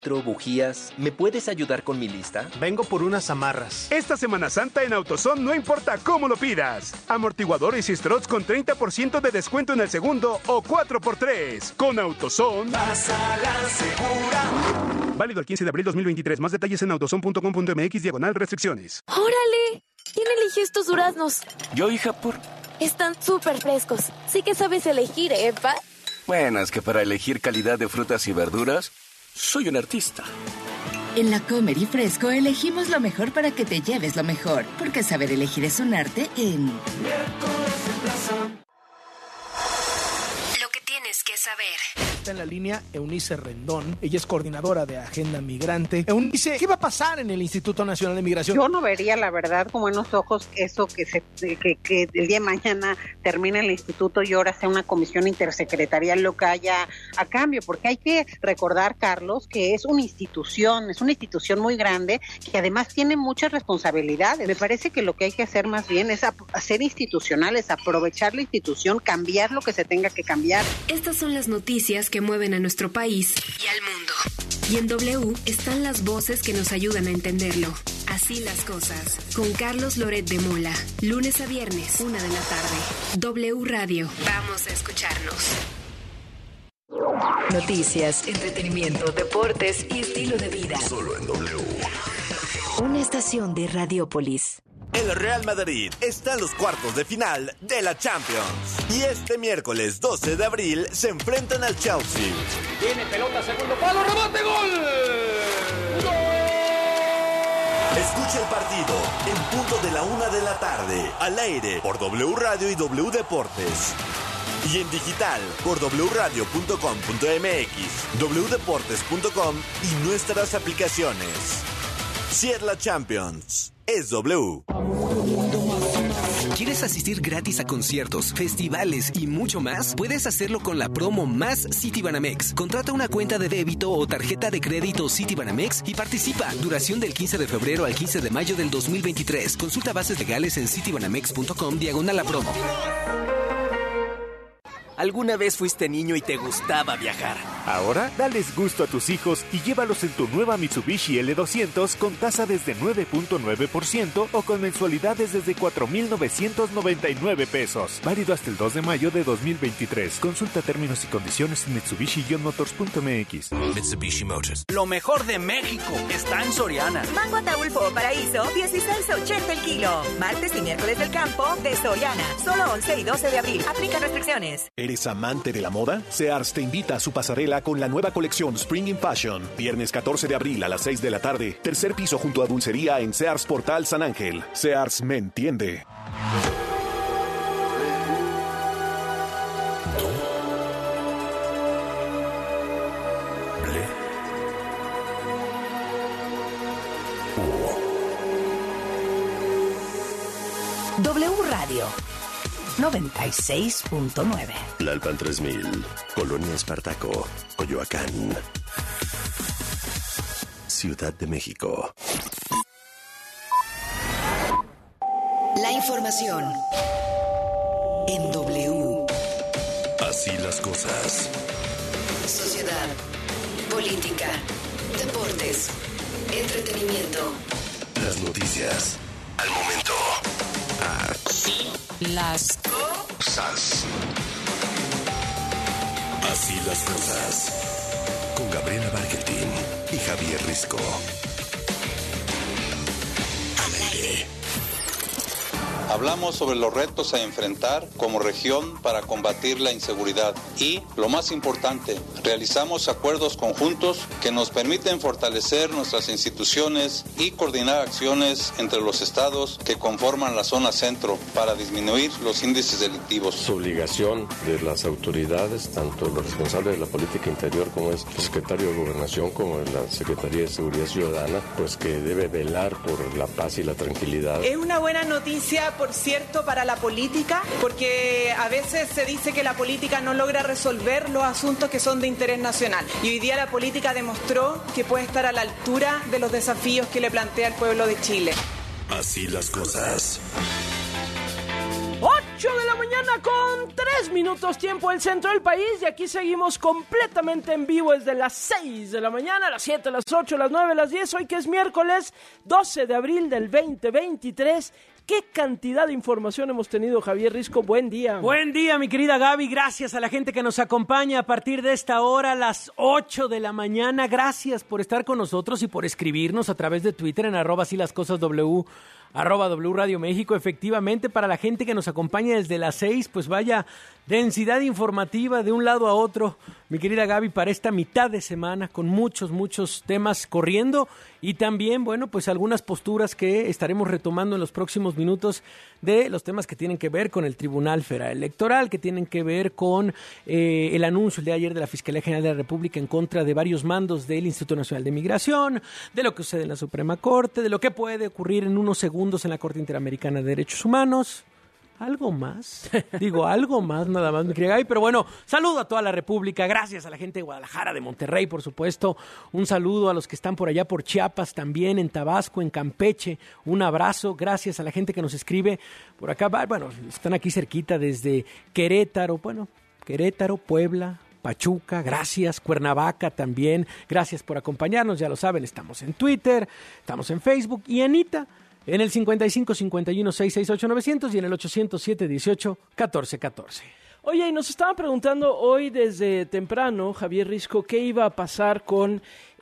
suministro, bujías. ¿Me puedes ayudar con mi lista? Vengo por unas amarras. Esta Semana Santa en AutoZone no importa cómo lo pidas. Amortiguadores y struts con 30% de descuento en el segundo o 4x3. Con AutoZone. Pásala segura. Válido el 15 de abril 2023. Más detalles en autozone.com.mx/restricciones. ¡Órale! ¿Quién eligió estos duraznos? Yo, hija, por... Están súper frescos. Sí que sabes elegir, ¿eh, pa? Bueno, es que para elegir calidad de frutas y verduras, soy un artista. En La Comer y Fresco elegimos lo mejor para que te lleves lo mejor, porque saber elegir es un arte en... Lo que tienes que saber. Está en la línea Eunice Rendón. Ella es coordinadora de Agenda Migrante. Eunice, ¿qué va a pasar en el Instituto Nacional de Migración? Yo no vería, la verdad, con buenos ojos eso que el día de mañana termine el instituto y ahora sea una comisión intersecretarial lo que haya a cambio, porque hay que recordar, Carlos, que es una institución muy grande que además tiene muchas responsabilidades. Me parece que lo que hay que hacer más bien es hacer institucionales, aprovechar la institución, cambiar lo que se tenga que cambiar. Estas son las noticias que mueven a nuestro país y al mundo. Y en W están las voces que nos ayudan a entenderlo. Así las cosas. Con Carlos Loret de Mola. Lunes a viernes, 1 de la tarde. W Radio. Vamos a escucharnos. Noticias, entretenimiento, deportes y estilo de vida. Solo en W. Una estación de Radiopolis. El Real Madrid está en los cuartos de final de la Champions. Y este miércoles 12 de abril se enfrentan al Chelsea. Tiene pelota, segundo palo, rebote, gol. Escucha el partido en punto de la 1 de la tarde. Al aire por W Radio y W Deportes. Y en digital por wradio.com.mx, wdeportes.com y nuestras aplicaciones. Si es la Champions, es W. ¿Quieres asistir gratis a conciertos, festivales y mucho más? Puedes hacerlo con la promo Más Citibanamex. Contrata una cuenta de débito o tarjeta de crédito Citibanamex y participa. Duración del 15 de febrero al 15 de mayo del 2023. Consulta bases legales en citibanamex.com/la promo. ¿Alguna vez fuiste niño y te gustaba viajar? Ahora, dales gusto a tus hijos y llévalos en tu nueva Mitsubishi L200 con tasa desde 9.9% o con mensualidades desde 4,999 pesos. Válido hasta el 2 de mayo de 2023. Consulta términos y condiciones en Mitsubishi-motors.mx. Mitsubishi Motors. Lo mejor de México está en Soriana. Mango Ataulfo o Paraíso, 16.80 el kilo. Martes y miércoles del campo de Soriana. Solo 11 y 12 de abril. Aplica restricciones. ¿Eres amante de la moda? Sears te invita a su pasarela con la nueva colección Spring in Fashion. Viernes 14 de abril a las 6 de la tarde. Tercer piso junto a Dulcería en Sears Portal San Ángel. Sears me entiende. W Radio 96.9. Tlalpan 3000, Colonia Espartaco, Coyoacán, Ciudad de México. La información en W. Así las cosas. Sociedad, política, deportes, entretenimiento. Las noticias al momento. Así las cosas. Así las cosas. Con Gabriela Barquetín y Javier Risco. Al aire. Hablamos sobre los retos a enfrentar como región para combatir la inseguridad y, lo más importante, realizamos acuerdos conjuntos que nos permiten fortalecer nuestras instituciones y coordinar acciones entre los estados que conforman la zona centro para disminuir los índices delictivos. Su obligación de las autoridades, tanto los responsables de la política interior como es el secretario de Gobernación como la Secretaría de Seguridad Ciudadana, pues que debe velar por la paz y la tranquilidad. Es una buena noticia, por cierto, para la política, porque a veces se dice que la política no logra resolver los asuntos que son de interés nacional. Y hoy día la política demostró que puede estar a la altura de los desafíos que le plantea el pueblo de Chile. Así las cosas. ¡Oh! 8 de la mañana con 3 minutos tiempo del centro del país, y aquí seguimos completamente en vivo desde las 6 de la mañana, las 7, las 8, las 9, las 10, hoy que es miércoles 12 de abril del 2023. ¿Qué cantidad de información hemos tenido, Javier Risco? Buen día. Buen día, mi querida Gaby. Gracias a la gente que nos acompaña a partir de esta hora, las 8 de la mañana. Gracias por estar con nosotros y por escribirnos a través de Twitter en @asílascosasw, @W Radio México. Efectivamente, para la gente que nos acompaña desde las 6, pues vaya densidad informativa de un lado a otro, mi querida Gaby, para esta mitad de semana, con muchos temas corriendo, y también, bueno, pues algunas posturas que estaremos retomando en los próximos minutos de los temas que tienen que ver con el Tribunal Federal Electoral, que tienen que ver con el anuncio el día de ayer de la Fiscalía General de la República en contra de varios mandos del Instituto Nacional de Migración, de lo que sucede en la Suprema Corte, de lo que puede ocurrir en unos segundos en la Corte Interamericana de Derechos Humanos. ¿Algo más? Digo, algo más, nada más, mi querida Gaby. Pero bueno, saludo a toda la República. Gracias a la gente de Guadalajara, de Monterrey, por supuesto. Un saludo a los que están por allá por Chiapas también, en Tabasco, en Campeche. Un abrazo. Gracias a la gente que nos escribe por acá. Bueno, están aquí cerquita desde Querétaro, Puebla, Pachuca, gracias, Cuernavaca también. Gracias por acompañarnos, ya lo saben, estamos en Twitter, estamos en Facebook. Y Anita, en el 55 51 668 900 y en el 800 718 1414. Oye, y nos estaban preguntando hoy desde temprano, Javier Risco, qué iba a pasar con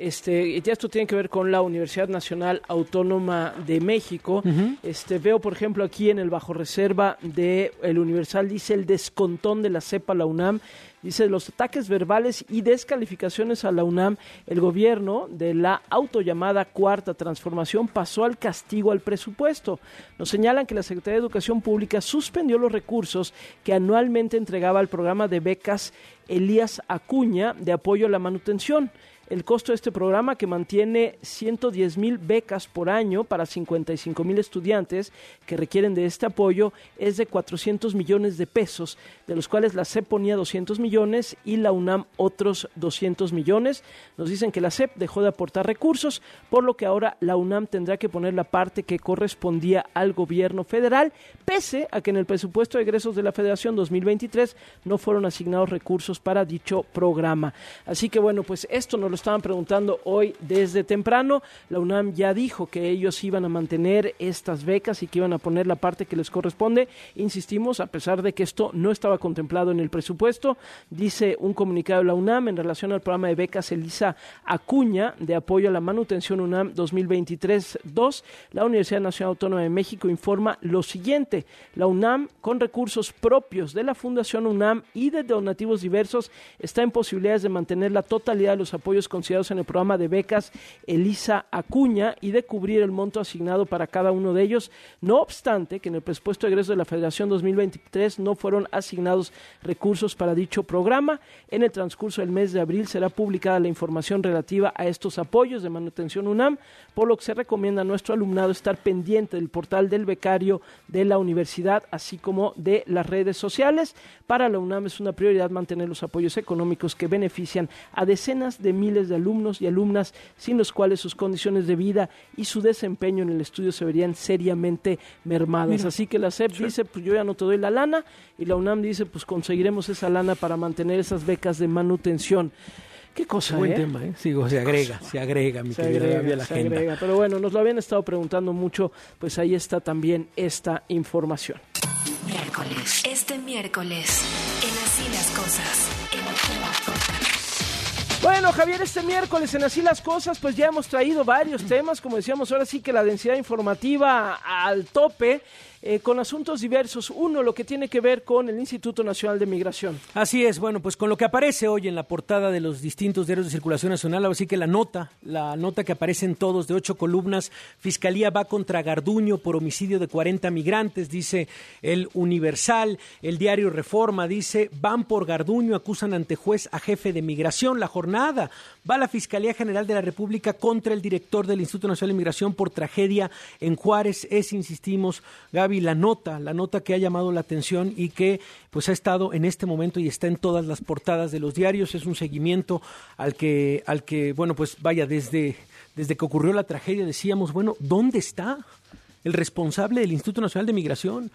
ya esto tiene que ver con la Universidad Nacional Autónoma de México. Uh-huh. Veo, por ejemplo, aquí en el bajo reserva de El Universal, dice el descontón de la CEP a la UNAM. Dice, los ataques verbales y descalificaciones a la UNAM, el gobierno de la autollamada Cuarta Transformación pasó al castigo al presupuesto. Nos señalan que la Secretaría de Educación Pública suspendió los recursos que anualmente entregaba al programa de becas Elías Acuña de apoyo a la manutención. El costo de este programa, que mantiene 110,000 becas por año para 55,000 estudiantes que requieren de este apoyo, es de 400 millones de pesos, de los cuales la SEP ponía 200 millones y la UNAM otros 200 millones. Nos dicen que la SEP dejó de aportar recursos, por lo que ahora la UNAM tendrá que poner la parte que correspondía al gobierno federal, pese a que en el presupuesto de egresos de la Federación 2023 no fueron asignados recursos para dicho programa. Así que bueno, pues esto nos lo estaban preguntando hoy desde temprano. La UNAM ya dijo que ellos iban a mantener estas becas y que iban a poner la parte que les corresponde. Insistimos, a pesar de que esto no estaba contemplado en el presupuesto, dice un comunicado de la UNAM en relación al programa de becas Elisa Acuña de apoyo a la manutención UNAM 2023-2. La Universidad Nacional Autónoma de México informa lo siguiente: la UNAM, con recursos propios de la Fundación UNAM y de donativos diversos, está en posibilidades de mantener la totalidad de los apoyos considerados en el programa de becas Elisa Acuña y de cubrir el monto asignado para cada uno de ellos. No obstante, que en el presupuesto de egresos de la Federación 2023 no fueron asignados recursos para dicho programa. En el transcurso del mes de abril será publicada la información relativa a estos apoyos de manutención UNAM, por lo que se recomienda a nuestro alumnado estar pendiente del portal del becario de la universidad, así como de las redes sociales. Para la UNAM es una prioridad mantener los apoyos económicos que benefician a decenas de miles de alumnos y alumnas, sin los cuales sus condiciones de vida y su desempeño en el estudio se verían seriamente mermadas. Mira, así que la SEP dice, pues yo ya no te doy la lana, y la UNAM dice, pues conseguiremos esa lana para mantener esas becas de manutención. Qué cosa, buen tema, ¿eh? Sí, se agrega, mi querida Gaby, a la agenda. Agrega. Pero bueno, nos lo habían estado preguntando mucho, pues ahí está también esta información. Miércoles. Este miércoles, en Así las Cosas, Bueno, Javier, este miércoles en Así las Cosas, pues ya hemos traído varios temas, como decíamos, ahora sí que la densidad informativa al tope, con asuntos diversos. Uno, lo que tiene que ver con el Instituto Nacional de Migración. Así es, bueno, pues con lo que aparece hoy en la portada de los distintos diarios de circulación nacional, así que la nota que aparece en todos, de 8 columnas: Fiscalía va contra Garduño por homicidio de 40 migrantes, dice El Universal. El diario Reforma dice, van por Garduño, acusan ante juez a jefe de migración. La Jornada, va la Fiscalía General de la República contra el director del Instituto Nacional de Migración por tragedia en Juárez. Insistimos, Gaby, la nota que ha llamado la atención y que pues ha estado en este momento y está en todas las portadas de los diarios. Es un seguimiento al que bueno, pues vaya, desde que ocurrió la tragedia decíamos, bueno, ¿dónde está el responsable del Instituto Nacional de Migración?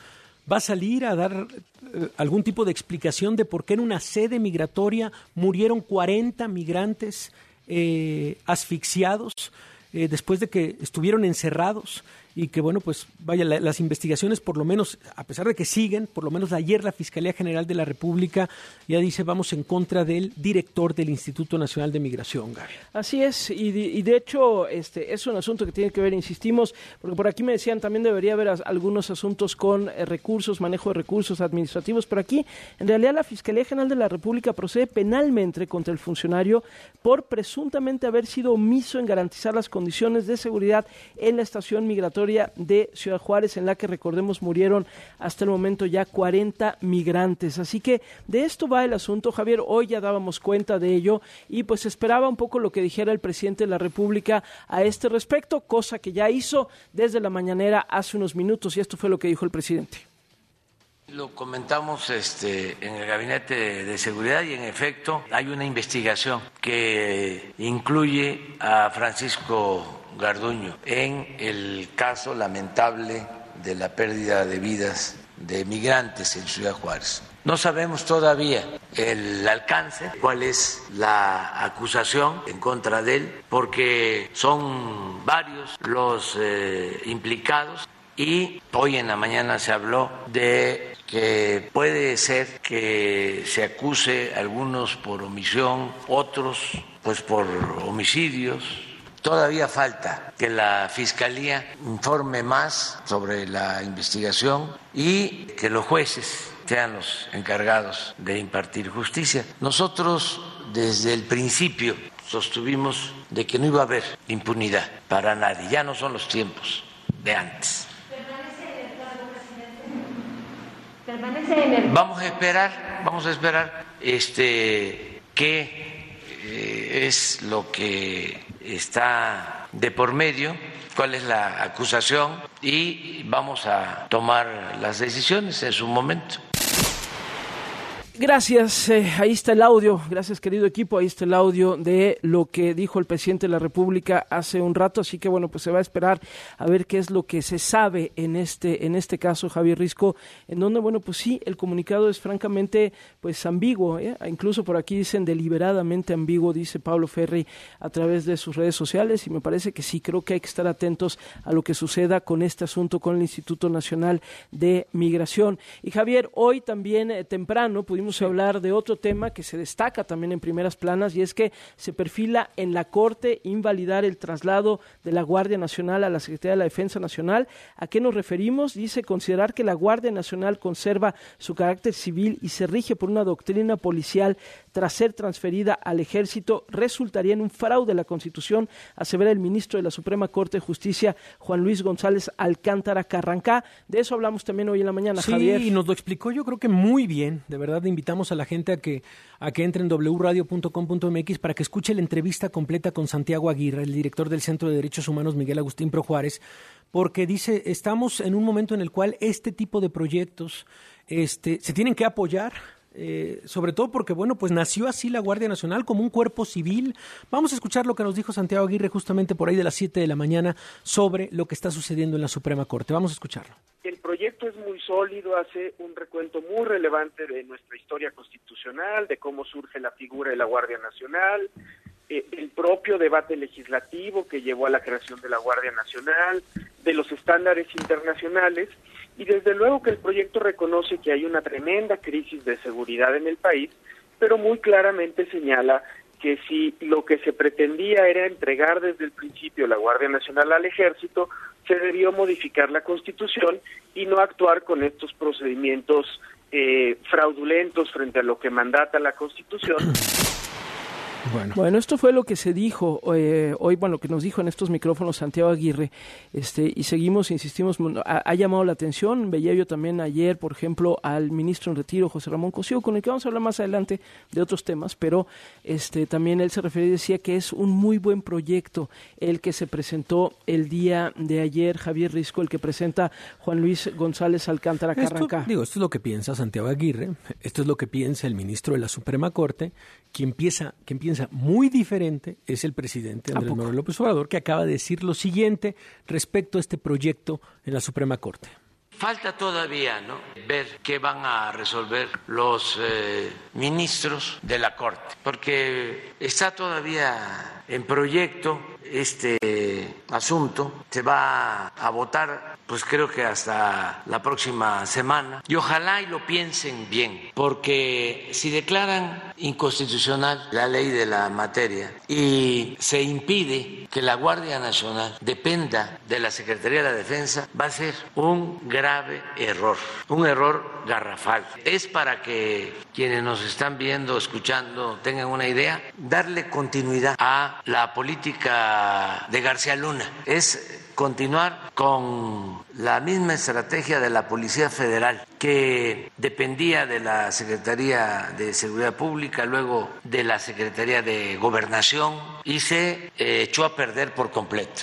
va a salir a dar algún tipo de explicación de por qué en una sede migratoria murieron 40 migrantes asfixiados después de que estuvieron encerrados y que, bueno, pues vaya, las investigaciones por lo menos, a pesar de que siguen, por lo menos ayer la Fiscalía General de la República ya dice vamos en contra del director del Instituto Nacional de Migración, Gaby. Así es, y de hecho es un asunto que tiene que ver, insistimos, porque por aquí me decían también debería haber algunos asuntos con recursos, manejo de recursos administrativos, pero aquí en realidad la Fiscalía General de la República procede penalmente contra el funcionario por presuntamente haber sido omiso en garantizar las condiciones de seguridad en la estación migratoria de Ciudad Juárez, en la que, recordemos, murieron hasta el momento ya 40 migrantes. Así que de esto va el asunto, Javier. Hoy ya dábamos cuenta de ello y pues esperaba un poco lo que dijera el presidente de la República a este respecto, cosa que ya hizo desde la mañanera hace unos minutos, y esto fue lo que dijo el presidente. Lo comentamos en el Gabinete de Seguridad y en efecto hay una investigación que incluye a Francisco Garduño en el caso lamentable de la pérdida de vidas de migrantes en Ciudad Juárez. No sabemos todavía el alcance, cuál es la acusación en contra de él, porque son varios los implicados. Y hoy en la mañana se habló de que puede ser que se acuse a algunos por omisión, otros pues por homicidios. Todavía falta que la Fiscalía informe más sobre la investigación y que los jueces sean los encargados de impartir justicia. Nosotros desde el principio sostuvimos de que no iba a haber impunidad para nadie, ya no son los tiempos de antes. Vamos a esperar qué es lo que está de por medio, cuál es la acusación y vamos a tomar las decisiones en su momento. Gracias, ahí está el audio, gracias querido equipo, ahí está el audio de lo que dijo el presidente de la República hace un rato, así que bueno, pues se va a esperar a ver qué es lo que se sabe en este caso, Javier Risco, en donde, bueno, pues sí, el comunicado es francamente pues ambiguo, incluso por aquí dicen deliberadamente ambiguo, dice Pablo Ferri a través de sus redes sociales, y me parece que sí, creo que hay que estar atentos a lo que suceda con este asunto con el Instituto Nacional de Migración. Y Javier, hoy también temprano pudimos hablar de otro tema que se destaca también en primeras planas, y es que se perfila en la Corte invalidar el traslado de la Guardia Nacional a la Secretaría de la Defensa Nacional. ¿A qué nos referimos? Dice considerar que la Guardia Nacional conserva su carácter civil y se rige por una doctrina policial tras ser transferida al Ejército resultaría en un fraude a la Constitución, asevera el ministro de la Suprema Corte de Justicia, Juan Luis González Alcántara Carrancá. De eso hablamos también hoy en la mañana, sí, Javier. Sí, y nos lo explicó yo creo que muy bien, de verdad invitamos a la gente a que entre en wradio.com.mx para que escuche la entrevista completa con Santiago Aguirre, el director del Centro de Derechos Humanos Miguel Agustín Pro Juárez, porque dice, estamos en un momento en el cual este tipo de proyectos se tienen que apoyar, sobre todo porque, bueno, pues nació así la Guardia Nacional como un cuerpo civil. Vamos a escuchar lo que nos dijo Santiago Aguirre justamente por ahí de las 7 de la mañana sobre lo que está sucediendo en la Suprema Corte. Vamos a escucharlo. El proyecto es muy sólido, hace un recuento muy relevante de nuestra historia constitucional, de cómo surge la figura de la Guardia Nacional, el propio debate legislativo que llevó a la creación de la Guardia Nacional, de los estándares internacionales, y desde luego que el proyecto reconoce que hay una tremenda crisis de seguridad en el país, pero muy claramente señala que si lo que se pretendía era entregar desde el principio la Guardia Nacional al Ejército, se debió modificar la Constitución y no actuar con estos procedimientos fraudulentos frente a lo que mandata la Constitución. Bueno, esto fue lo que se dijo hoy, bueno, que nos dijo en estos micrófonos Santiago Aguirre, y seguimos, insistimos, ha llamado la atención. Veía yo también ayer, por ejemplo, al ministro en retiro, José Ramón Cosío, con el que vamos a hablar más adelante de otros temas, pero también él se refería y decía que es un muy buen proyecto el que se presentó el día de ayer, Javier Risco, el que presenta Juan Luis González Alcántara Carrancá. Esto es lo que piensa Santiago Aguirre, esto es lo que piensa el ministro de la Suprema Corte, quien piensa muy diferente es el presidente Andrés Manuel López Obrador, que acaba de decir lo siguiente respecto a este proyecto en la Suprema Corte. falta todavía, ¿no?, ver qué van a resolver los ministros de la Corte, porque está todavía en proyecto este asunto. Se va a votar, pues creo que hasta la próxima semana, y ojalá y lo piensen bien, porque si declaran inconstitucional la ley de la materia y se impide que la Guardia Nacional dependa de la Secretaría de la Defensa, va a ser un grave error, un error garrafal. Es para que quienes nos están viendo, escuchando, tengan una idea, darle continuidad a la política de García Luna. Es continuar con la misma estrategia de la Policía Federal, que dependía de la Secretaría de Seguridad Pública, luego de la Secretaría de Gobernación, y se echó a perder por completo.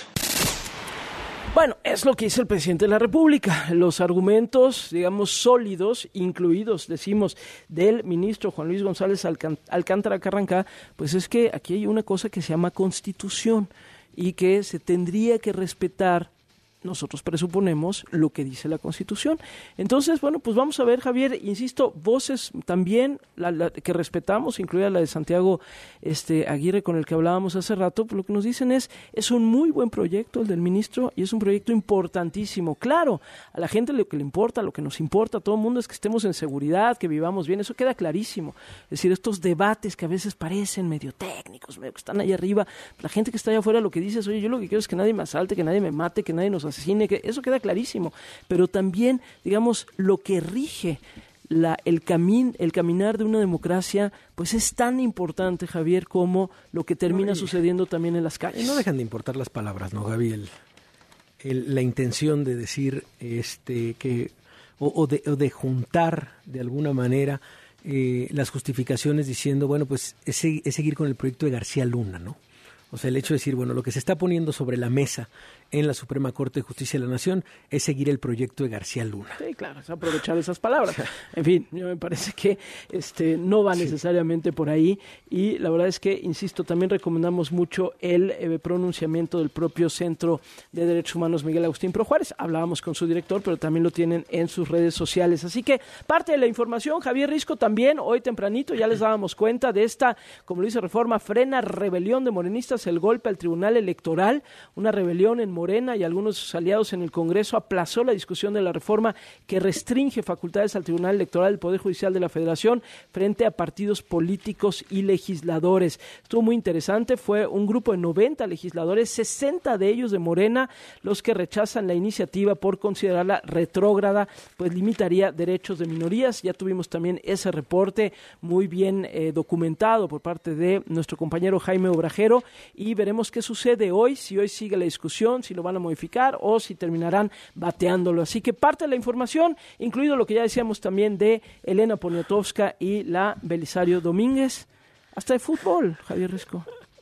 Bueno, es lo que dice el presidente de la República. Los argumentos, digamos, sólidos, incluidos, decimos, del ministro Juan Luis González Alcántara Carrancá, pues es que aquí hay una cosa que se llama Constitución y que se tendría que respetar. Nosotros presuponemos lo que dice la Constitución. Entonces, bueno, pues vamos a ver, Javier, insisto, voces también que respetamos, incluida la de Santiago Aguirre, con el que hablábamos hace rato. Lo que nos dicen es un muy buen proyecto el del ministro y es un proyecto importantísimo. Claro, a la gente lo que le importa, lo que nos importa a todo el mundo es que estemos en seguridad, que vivamos bien, eso queda clarísimo. Es decir, estos debates que a veces parecen medio técnicos, medio que están ahí arriba, la gente que está allá afuera lo que dice es, oye, yo lo que quiero es que nadie me asalte, que nadie me mate, que nadie nos asesine, que eso queda clarísimo, pero también, digamos, lo que rige el caminar de una democracia, pues es tan importante, Javier, como lo que termina sucediendo también en las calles. Y no dejan de importar las palabras, ¿no, Gaby? La intención de decir que o de juntar de alguna manera las justificaciones diciendo, bueno, pues es seguir con el proyecto de García Luna, ¿no? O sea, el hecho de decir, bueno, lo que se está poniendo sobre la mesa en la Suprema Corte de Justicia de la Nación es seguir el proyecto de García Luna. Sí, claro, es aprovechar esas palabras. En fin, yo me parece que no va necesariamente por ahí, y la verdad es que, insisto, también recomendamos mucho el pronunciamiento del propio Centro de Derechos Humanos Miguel Agustín Pro Juárez. Hablábamos con su director, pero también lo tienen en sus redes sociales. Así que parte de la información, Javier Risco, también hoy tempranito ya les dábamos cuenta de esta, como lo dice Reforma, frena rebelión de morenistas, el golpe al Tribunal Electoral, una rebelión en Morena y algunos de sus aliados en el Congreso aplazó la discusión de la reforma que restringe facultades al Tribunal Electoral del Poder Judicial de la Federación frente a partidos políticos y legisladores. Estuvo muy interesante, fue un grupo de 90 legisladores, 60 de ellos de Morena, los que rechazan la iniciativa por considerarla retrógrada, pues limitaría derechos de minorías. Ya tuvimos también ese reporte muy bien documentado por parte de nuestro compañero Jaime Obrajero, y veremos qué sucede hoy, si hoy sigue la discusión, si lo van a modificar o si terminarán bateándolo. Así que parte de la información, incluido lo que ya decíamos también de Elena Poniatowska y la Belisario Domínguez, hasta de fútbol, Javier Risco.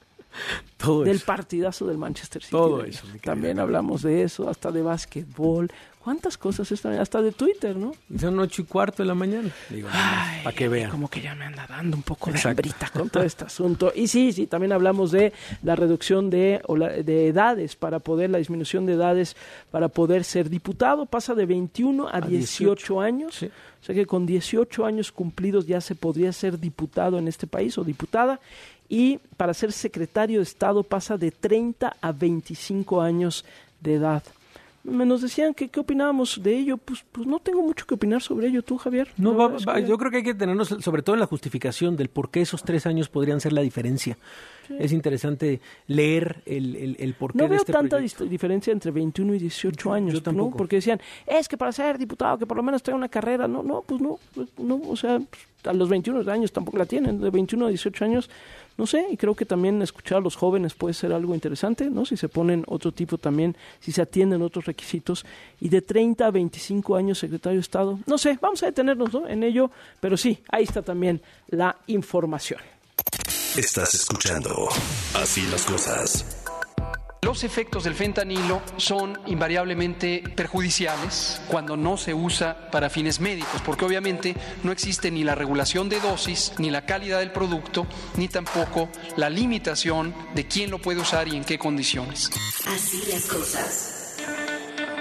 Todo del eso. Partidazo del Manchester City. Todo eso. También hablamos de eso, hasta de básquetbol. ¿Cuántas cosas están? Hasta de Twitter, ¿no? Son 8:15 de la mañana. Digo, para que vean. Como que ya me anda dando un poco de hambrita con todo este asunto. Y sí, también hablamos de la reducción de edades para poder, la disminución de edades para poder ser diputado. Pasa de 21 a 18 años. Sí. O sea que con 18 años cumplidos ya se podría ser diputado en este país o diputada. Y para ser secretario de Estado pasa de 30 a 25 años de edad. Nos decían que qué opinábamos de ello. Pues no tengo mucho que opinar sobre ello. ¿Tú, Javier? No, yo creo que hay que tenernos, sobre todo en la justificación del por qué esos 3 años podrían ser la diferencia. Sí. Es interesante leer el porqué de este proyecto. No veo tanta diferencia entre 21 y 18 años. Yo tampoco. ¿No? Porque decían, es que para ser diputado, que por lo menos tenga una carrera. No, o sea, a los 21 años tampoco la tienen. De 21 a 18 años, no sé, y creo que también escuchar a los jóvenes puede ser algo interesante, ¿no? Si se ponen otro tipo también, si se atienden otros requisitos, y de 30 a 25 años secretario de Estado, no sé, vamos a detenernos, ¿no?, en ello, pero sí, ahí está también la información. Estás escuchando Así las Cosas. Los efectos del fentanilo son invariablemente perjudiciales cuando no se usa para fines médicos, porque obviamente no existe ni la regulación de dosis, ni la calidad del producto, ni tampoco la limitación de quién lo puede usar y en qué condiciones. Así las cosas.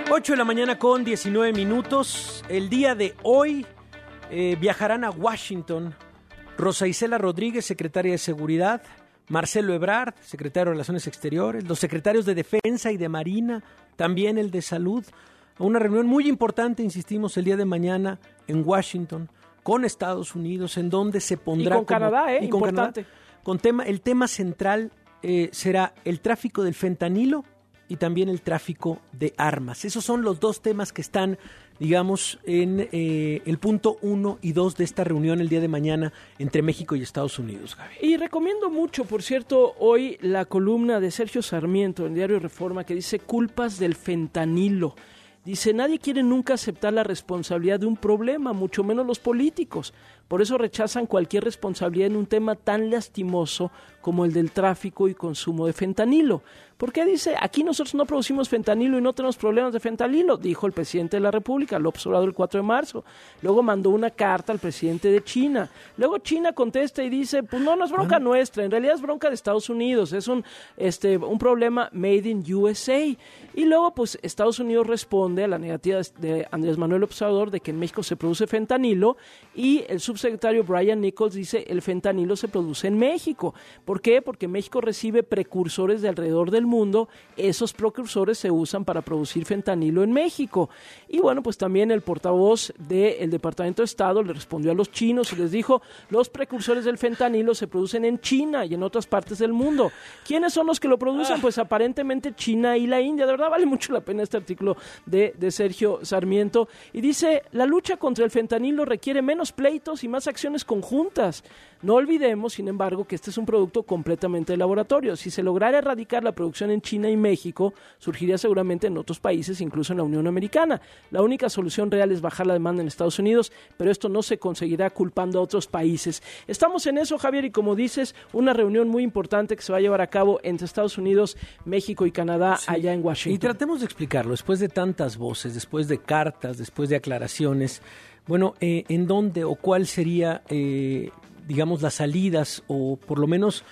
8 de la mañana con 19 minutos. El día de hoy viajarán a Washington Rosa Isela Rodríguez, secretaria de Seguridad, Marcelo Ebrard, secretario de Relaciones Exteriores, los secretarios de Defensa y de Marina, también el de Salud, a una reunión muy importante, insistimos, el día de mañana en Washington, con Estados Unidos, en donde se pondrá... Y con Canadá, importante. El tema central será el tráfico del fentanilo y también el tráfico de armas. Esos son los dos temas que están, digamos, en el punto 1 y 2 de esta reunión el día de mañana entre México y Estados Unidos, Gaby. Y recomiendo mucho, por cierto, hoy la columna de Sergio Sarmiento en Diario Reforma que dice culpas del fentanilo. Dice, nadie quiere nunca aceptar la responsabilidad de un problema, mucho menos los políticos. Por eso rechazan cualquier responsabilidad en un tema tan lastimoso como el del tráfico y consumo de fentanilo. ¿Por qué dice, aquí nosotros no producimos fentanilo y no tenemos problemas de fentanilo? Dijo el presidente de la República, López Obrador, el 4 de marzo. Luego mandó una carta al presidente de China. Luego China contesta y dice, pues no es bronca nuestra, en realidad es bronca de Estados Unidos, es un problema made in USA. Y luego pues Estados Unidos responde a la negativa de Andrés Manuel López Obrador de que en México se produce fentanilo y el subsecretario Brian Nichols dice el fentanilo se produce en México. ¿Por qué? Porque México recibe precursores de alrededor del mundo, esos precursores se usan para producir fentanilo en México. Y bueno, pues también el portavoz del Departamento de Estado le respondió a los chinos y les dijo, los precursores del fentanilo se producen en China y en otras partes del mundo. ¿Quiénes son los que lo producen? Pues aparentemente China y la India. De verdad vale mucho la pena este artículo de Sergio Sarmiento. Y dice, la lucha contra el fentanilo requiere menos pleitos y más acciones conjuntas. No olvidemos, sin embargo, que este es un producto completamente de laboratorio. Si se lograra erradicar la producción en China y México, surgiría seguramente en otros países, incluso en la Unión Americana. La única solución real es bajar la demanda en Estados Unidos, pero esto no se conseguirá culpando a otros países. Estamos en eso, Javier, y como dices, una reunión muy importante que se va a llevar a cabo entre Estados Unidos, México y Canadá, sí, allá en Washington. Y tratemos de explicarlo, después de tantas voces, después de cartas, después de aclaraciones, bueno, ¿en dónde o cuál sería, digamos, las salidas o por lo menos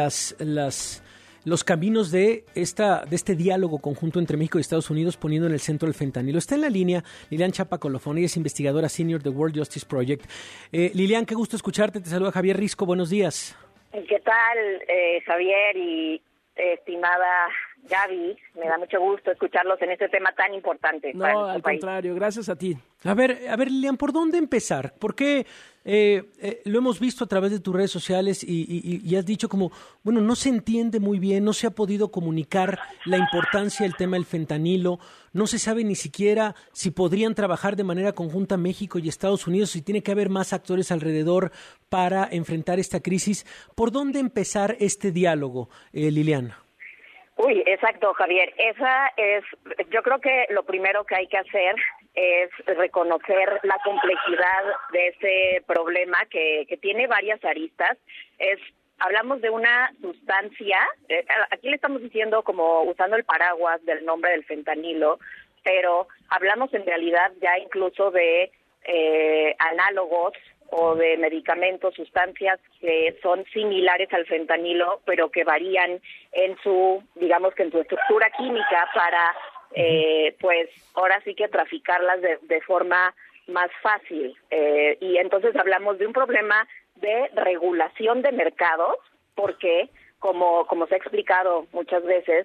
los caminos de este diálogo conjunto entre México y Estados Unidos poniendo en el centro el fentanilo? Está en la línea Lilian Chapa Colofón, ella es investigadora senior de World Justice Project. Lilian, qué gusto escucharte, te saluda Javier Risco, buenos días. ¿Qué tal, Javier y estimada Gaby? Me da mucho gusto escucharlos en este tema tan importante. No, al contrario, gracias a ti. A ver, Lilian, ¿por dónde empezar? Porque lo hemos visto a través de tus redes sociales y has dicho como, bueno, no se entiende muy bien, no se ha podido comunicar la importancia del tema del fentanilo, no se sabe ni siquiera si podrían trabajar de manera conjunta México y Estados Unidos, si tiene que haber más actores alrededor para enfrentar esta crisis. ¿Por dónde empezar este diálogo, Lilian? Uy, exacto, Javier. Yo creo que lo primero que hay que hacer es reconocer la complejidad de este problema que tiene varias aristas. Hablamos de una sustancia, aquí le estamos diciendo como usando el paraguas del nombre del fentanilo, pero hablamos en realidad ya incluso de análogos o de medicamentos, sustancias que son similares al fentanilo, pero que varían en su estructura química para, pues, ahora sí que traficarlas de forma más fácil. Y entonces hablamos de un problema de regulación de mercados, porque, como se ha explicado muchas veces,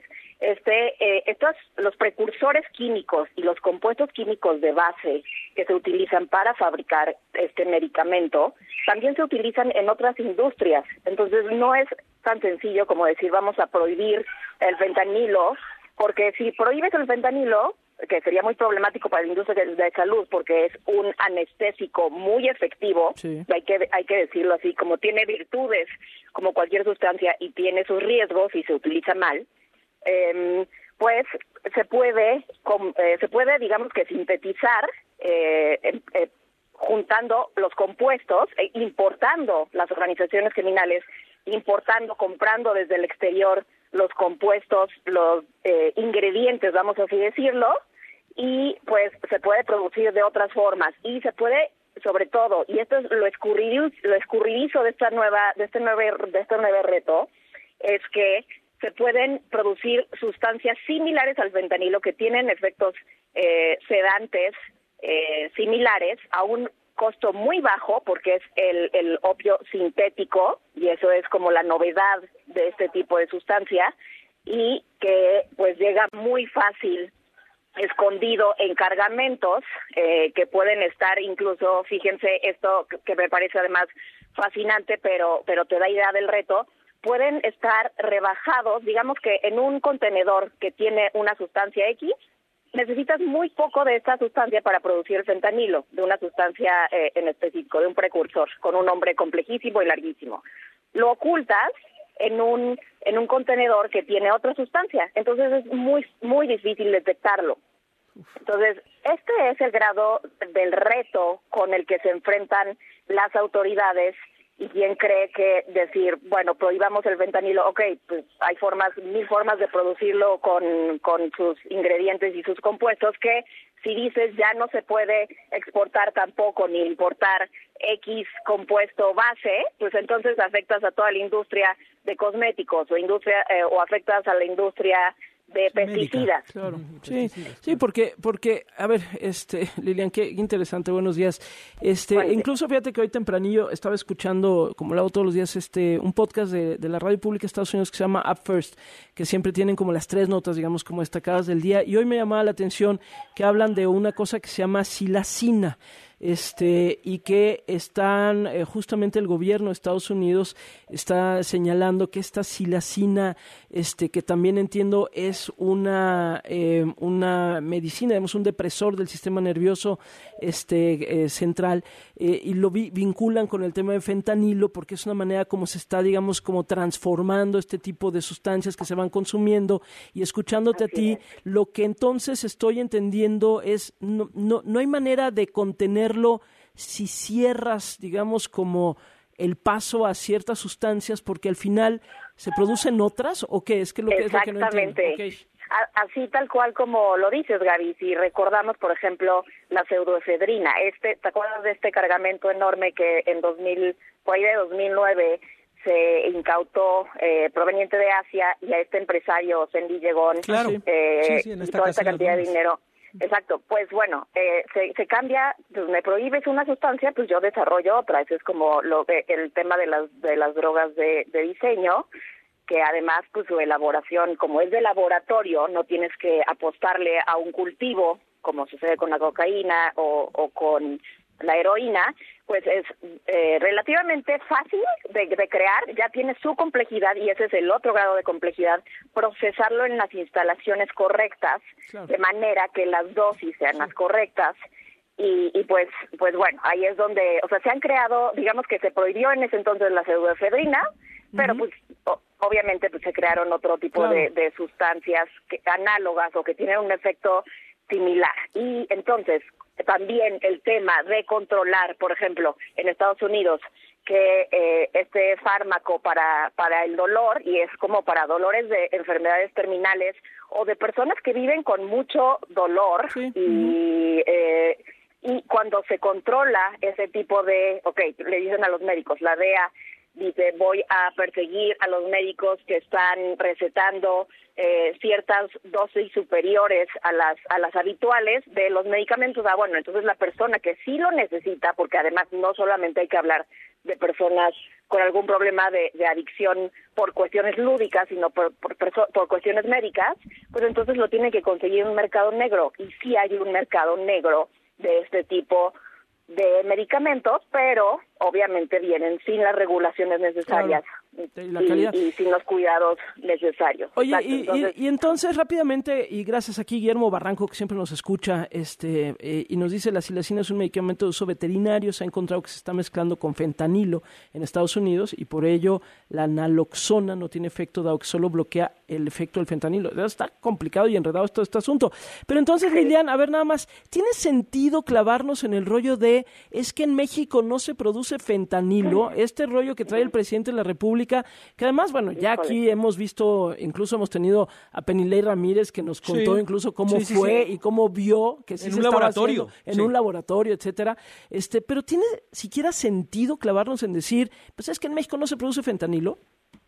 los precursores químicos y los compuestos químicos de base que se utilizan para fabricar este medicamento también se utilizan en otras industrias. Entonces no es tan sencillo como decir vamos a prohibir el fentanilo, porque si prohíbes el fentanilo, que sería muy problemático para la industria de salud porque es un anestésico muy efectivo, sí. hay que decirlo así, como tiene virtudes como cualquier sustancia y tiene sus riesgos si se utiliza mal, pues se puede digamos que sintetizar juntando los compuestos, importando las organizaciones criminales, comprando desde el exterior los compuestos, los ingredientes, vamos a así decirlo, y pues se puede producir de otras formas y se puede, sobre todo, y esto es lo escurridizo de este nuevo reto, es que se pueden producir sustancias similares al fentanilo que tienen efectos sedantes similares a un costo muy bajo, porque es el opio sintético, y eso es como la novedad de este tipo de sustancia, y que pues llega muy fácil escondido en cargamentos que pueden estar incluso, fíjense esto que me parece además fascinante, pero te da idea del reto, pueden estar rebajados, digamos que en un contenedor que tiene una sustancia X, necesitas muy poco de esta sustancia para producir el fentanilo, de una sustancia en específico, de un precursor, con un nombre complejísimo y larguísimo. Lo ocultas en un contenedor que tiene otra sustancia, entonces es muy difícil detectarlo. Entonces, este es el grado del reto con el que se enfrentan las autoridades. ¿Y quién cree que decir, bueno, prohibamos el fentanilo? Ok, pues hay 1000 formas de producirlo con sus ingredientes y sus compuestos, que si dices ya no se puede exportar tampoco ni importar X compuesto base, pues entonces afectas a toda la industria de cosméticos o afectas a la industria de pesticidas. Claro, sí, porque, a ver, Lilian, qué interesante, buenos días. Incluso fíjate que hoy tempranillo estaba escuchando, como lo hago todos los días, un podcast de la radio pública de Estados Unidos que se llama Up First, que siempre tienen como las 3 notas, digamos, como destacadas del día, y hoy me llamaba la atención que hablan de una cosa que se llama silacina, y que están, justamente el gobierno de Estados Unidos está señalando que esta silacina, que también entiendo es una medicina, digamos, un depresor del sistema nervioso central, y lo vinculan con el tema de fentanilo, porque es una manera como se está, digamos, como transformando este tipo de sustancias que se van consumiendo. Y escuchándote a ti, lo que entonces estoy entendiendo es no hay manera de contenerlo si cierras, digamos, como el paso a ciertas sustancias, porque al final se producen otras, ¿o qué? Es lo que no entiendo. Okay. Así tal cual como lo dices, Gaby. Si recordamos, por ejemplo, la pseudoefedrina, ¿te acuerdas de este cargamento enorme que en 2009 se incautó proveniente de Asia, y a este empresario Cendy Llegón, claro. Y toda esta cantidad de dinero? Exacto, pues bueno, se cambia, pues me prohíbes una sustancia, pues yo desarrollo otra. Ese es como el tema de las drogas de diseño, que además pues su elaboración, como es de laboratorio, no tienes que apostarle a un cultivo, como sucede con la cocaína o con la heroína, pues es relativamente fácil de crear, ya tiene su complejidad, y ese es el otro grado de complejidad, procesarlo en las instalaciones correctas, claro, de manera que las dosis sean las correctas, y pues bueno, ahí es donde, o sea, se han creado, digamos que se prohibió en ese entonces la pseudoefedrina, pero pues obviamente pues se crearon otro tipo, claro, de sustancias análogas o que tienen un efecto similar. Y entonces también el tema de controlar, por ejemplo, en Estados Unidos, que este fármaco para el dolor, y es como para dolores de enfermedades terminales o de personas que viven con mucho dolor, sí, y cuando se controla ese tipo de, le dicen a los médicos, la DEA dice, voy a perseguir a los médicos que están recetando ciertas dosis superiores a las habituales de los medicamentos. Bueno, entonces la persona que sí lo necesita, porque además no solamente hay que hablar de personas con algún problema de adicción por cuestiones lúdicas, sino por cuestiones médicas, pues entonces lo tiene que conseguir en un mercado negro. Y sí hay un mercado negro de este tipo de medicamentos, pero obviamente vienen sin las regulaciones necesarias, claro, y sin los cuidados necesarios. Oye, y entonces rápidamente, y gracias aquí Guillermo Barranco, que siempre nos escucha, y nos dice, la silacina es un medicamento de uso veterinario, se ha encontrado que se está mezclando con fentanilo en Estados Unidos, y por ello la naloxona no tiene efecto, dado que solo bloquea el efecto del fentanilo. Está complicado y enredado todo este asunto. Pero entonces, Lilian, a ver, nada más, ¿tiene sentido clavarnos en el rollo de, es que en México no se produce fentanilo, este rollo que trae el presidente de la República, que además, bueno, ya aquí hemos visto, incluso hemos tenido a Penilei Ramírez, que nos contó incluso cómo fue y cómo vio que sí en se un estaba laboratorio, en un laboratorio, etcétera. Pero ¿tiene siquiera sentido clavarnos en decir, pues es que en México no se produce fentanilo?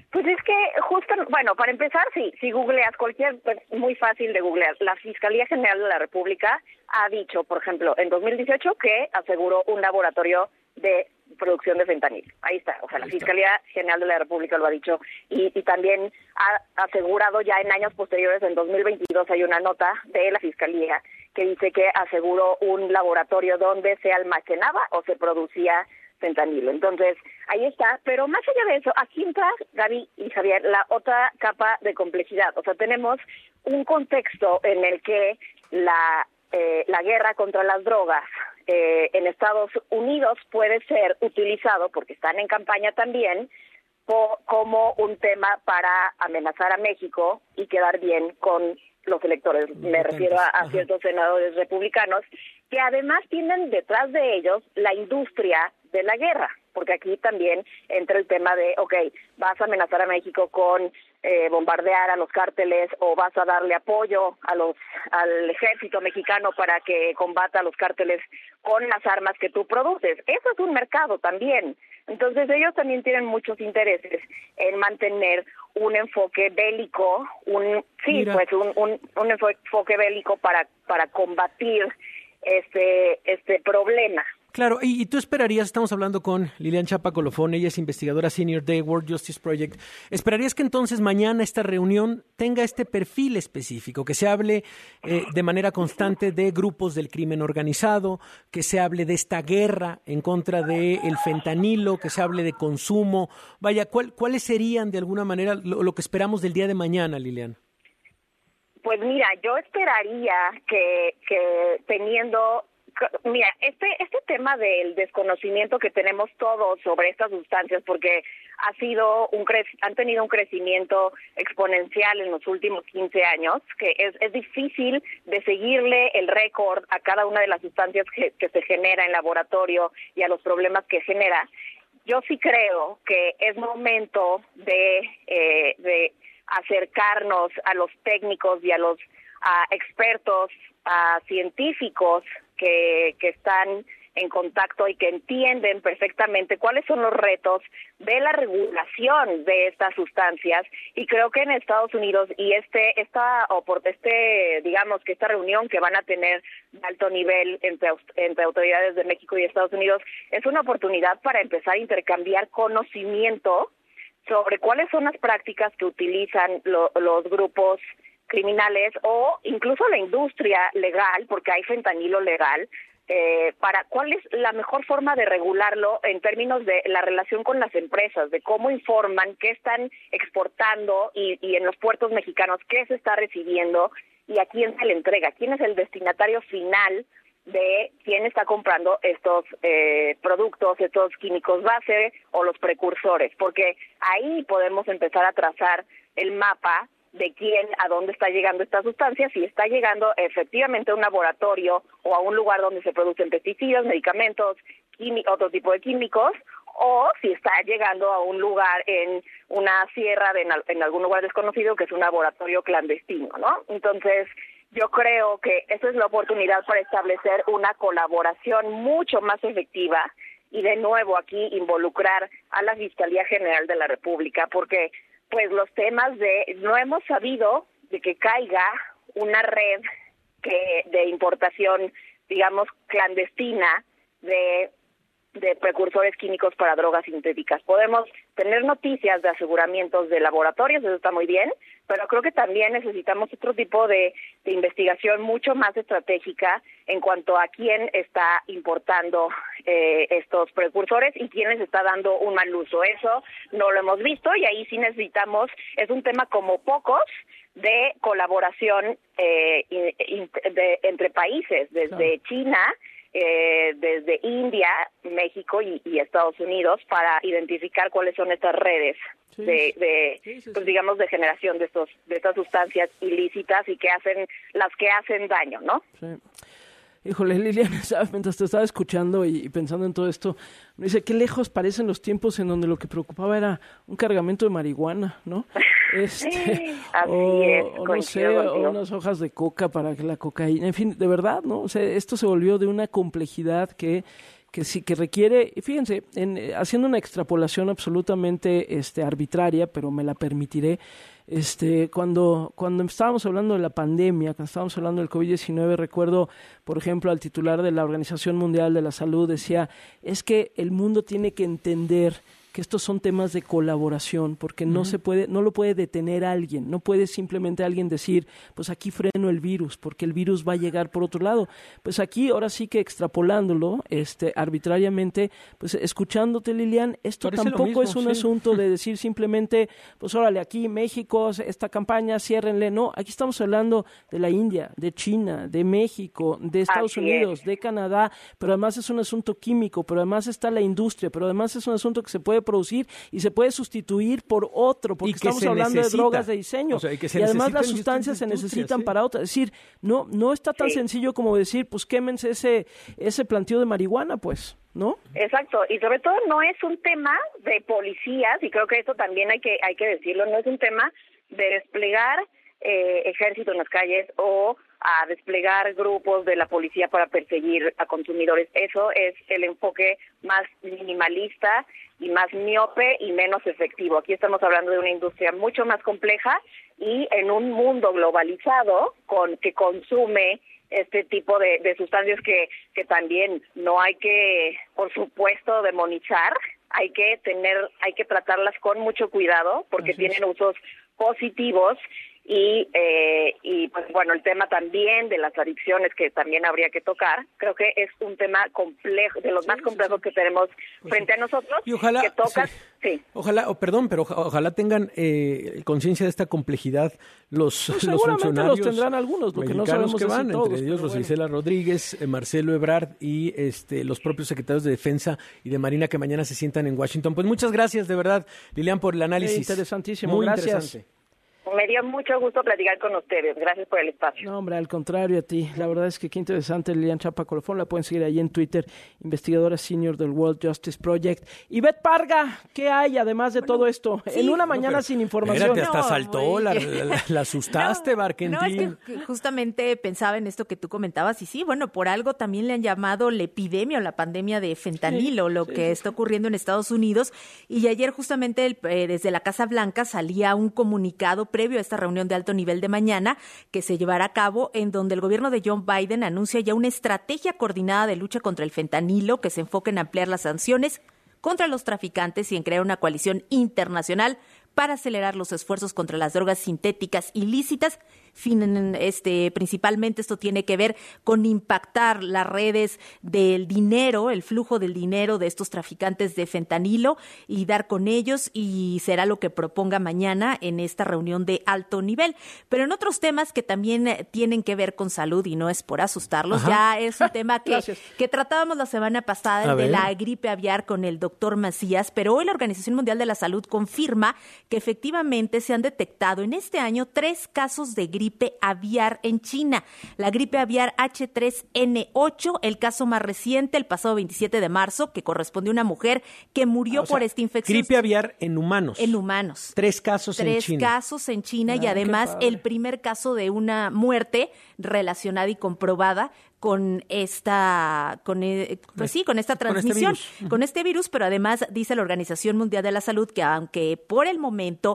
Pues es que justo, bueno, para empezar, si googleas pues muy fácil de googlear. La Fiscalía General de la República ha dicho, por ejemplo, en 2018 que aseguró un laboratorio de producción de fentanilo. Ahí está, o sea, la Fiscalía General de la República lo ha dicho y también ha asegurado ya en años posteriores, en 2022 hay una nota de la Fiscalía que dice que aseguró un laboratorio donde se almacenaba o se producía fentanilo. Entonces, ahí está, pero más allá de eso, aquí entra, Gaby y Javier, la otra capa de complejidad. O sea, tenemos un contexto en el que la guerra contra las drogas en Estados Unidos puede ser utilizado, porque están en campaña también, como un tema para amenazar a México y quedar bien con los electores. Me refiero a ciertos senadores republicanos que además tienen detrás de ellos la industria de la guerra, porque aquí también entra el tema de, vas a amenazar a México con bombardear a los cárteles o vas a darle apoyo al ejército mexicano para que combata a los cárteles con las armas que tú produces. Eso es un mercado también. Entonces ellos también tienen muchos intereses en mantener un enfoque bélico, un enfoque bélico para combatir este problema. Claro, y tú esperarías, estamos hablando con Lilian Chapa Colofón, ella es investigadora senior de World Justice Project, ¿esperarías que entonces mañana esta reunión tenga este perfil específico, que se hable de manera constante de grupos del crimen organizado, que se hable de esta guerra en contra del fentanilo, que se hable de consumo? Vaya, ¿cuáles serían de alguna manera lo que esperamos del día de mañana, Lilian? Pues mira, yo esperaría que teniendo... Mira, este tema del desconocimiento que tenemos todos sobre estas sustancias, porque han tenido un crecimiento exponencial en los últimos 15 años, que es difícil de seguirle el récord a cada una de las sustancias que se genera en laboratorio y a los problemas que genera. Yo sí creo que es momento de acercarnos a los técnicos y a los expertos, a científicos que están en contacto y que entienden perfectamente cuáles son los retos de la regulación de estas sustancias. Y creo que en Estados Unidos y digamos que esta reunión que van a tener de alto nivel entre autoridades de México y Estados Unidos es una oportunidad para empezar a intercambiar conocimiento sobre cuáles son las prácticas que utilizan los grupos criminales o incluso la industria legal, porque hay fentanilo legal, para cuál es la mejor forma de regularlo en términos de la relación con las empresas, de cómo informan, qué están exportando y en los puertos mexicanos qué se está recibiendo y a quién se le entrega, quién es el destinatario final de quién está comprando estos productos, estos químicos base o los precursores, porque ahí podemos empezar a trazar el mapa de a dónde está llegando esta sustancia, si está llegando efectivamente a un laboratorio o a un lugar donde se producen pesticidas, medicamentos, otro tipo de químicos, o si está llegando a un lugar en una sierra, en algún lugar desconocido, que es un laboratorio clandestino, ¿no? Entonces, yo creo que esa es la oportunidad para establecer una colaboración mucho más efectiva y, de nuevo, aquí involucrar a la Fiscalía General de la República, porque pues los temas no hemos sabido de que caiga una red de importación, digamos, clandestina de precursores químicos para drogas sintéticas. Podemos tener noticias de aseguramientos de laboratorios, eso está muy bien, pero creo que también necesitamos otro tipo de investigación mucho más estratégica en cuanto a quién está importando estos precursores y quién les está dando un mal uso. Eso no lo hemos visto y ahí sí necesitamos, es un tema como pocos, de colaboración entre países, desde China, desde India, México y Estados Unidos, para identificar cuáles son estas redes pues digamos de generación de estas sustancias ilícitas y las que hacen daño, ¿no? Sí. Híjole, Lilian, ¿sabes? Mientras te estaba escuchando y pensando en todo esto, me dice, qué lejos parecen los tiempos en donde lo que preocupaba era un cargamento de marihuana, ¿no? o no sé, o unas hojas de coca para que la cocaína, en fin, de verdad, ¿no? O sea, esto se volvió de una complejidad que sí, que requiere, fíjense, haciendo una extrapolación absolutamente arbitraria, pero me la permitiré. Cuando estábamos hablando de la pandemia, cuando estábamos hablando del COVID-19, recuerdo, por ejemplo, al titular de la Organización Mundial de la Salud decía, es que el mundo tiene que entender que estos son temas de colaboración, porque no lo puede detener alguien, no puede simplemente alguien decir, pues aquí freno el virus, porque el virus va a llegar por otro lado. Pues aquí, ahora sí que extrapolándolo, arbitrariamente, pues escuchándote, Lilian, esto parece tampoco mismo, es un sí. asunto de decir simplemente, pues órale, aquí México, esta campaña, ciérrenle. No, aquí estamos hablando de la India, de China, de México, de Estados Unidos, de Canadá, pero además es un asunto químico, pero además está la industria, pero además es un asunto que se puede producir y se puede sustituir por otro, porque estamos hablando de drogas de diseño, o sea, y además las sustancias se necesitan para otras. Es decir, no está tan sencillo como decir, pues quémense ese plantío de marihuana, pues, ¿no? Exacto, y sobre todo no es un tema de policías, y creo que eso también hay que decirlo, no es un tema de desplegar ejército en las calles o a desplegar grupos de la policía para perseguir a consumidores. Eso es el enfoque más minimalista y más miope y menos efectivo. Aquí estamos hablando de una industria mucho más compleja y en un mundo globalizado que consume este tipo de sustancias que también no hay que, por supuesto, demonizar. Hay que tratarlas con mucho cuidado porque tienen usos positivos. Y pues bueno, el tema también de las adicciones que también habría que tocar, creo que es un tema complejo, de los más complejos que tenemos frente a nosotros. Y ojalá, que toca, ojalá tengan conciencia de esta complejidad los funcionarios. Los tendrán algunos, lo que no sabemos que van, es si todos, entre ellos Rosa Isela Rodríguez, Marcelo Ebrard y los propios secretarios de Defensa y de Marina que mañana se sientan en Washington. Pues muchas gracias de verdad, Lilian, por el análisis. Interesantísimo, muy gracias. Interesante. Me dio mucho gusto platicar con ustedes. Gracias por el espacio. No, hombre, al contrario a ti. La verdad es que qué interesante, Lilian Chapa Colofón. La pueden seguir ahí en Twitter, investigadora senior del World Justice Project. Ivette Parga, ¿qué hay además de todo esto? Sí, en una mañana sin información. Espérate, hasta saltó, la asustaste, Barkentin. No, es que justamente pensaba en esto que tú comentabas. Y sí, bueno, por algo también le han llamado la epidemia o la pandemia de fentanilo, que está ocurriendo en Estados Unidos. Y ayer justamente desde la Casa Blanca salía un comunicado previo a esta reunión de alto nivel de mañana que se llevará a cabo, en donde el gobierno de Joe Biden anuncia ya una estrategia coordinada de lucha contra el fentanilo que se enfoca en ampliar las sanciones contra los traficantes y en crear una coalición internacional para acelerar los esfuerzos contra las drogas sintéticas ilícitas. Principalmente esto tiene que ver con impactar las redes del dinero, el flujo del dinero de estos traficantes de fentanilo y dar con ellos, y será lo que proponga mañana en esta reunión de alto nivel. Pero en otros temas que también tienen que ver con salud, y no es por asustarlos, ya es un tema que tratábamos la semana pasada, el de la gripe aviar con el doctor Macías, pero hoy la Organización Mundial de la Salud confirma que efectivamente se han detectado en este año 3 casos de gripe aviar en China. La gripe aviar H3N8, el caso más reciente, el pasado 27 de marzo, que corresponde a una mujer que murió por esta infección. Gripe aviar en humanos. En humanos. 3 casos en China. 3 casos en China y además el primer caso de una muerte relacionada y comprobada con esta transmisión, con este virus, pero además dice la Organización Mundial de la Salud que aunque por el momento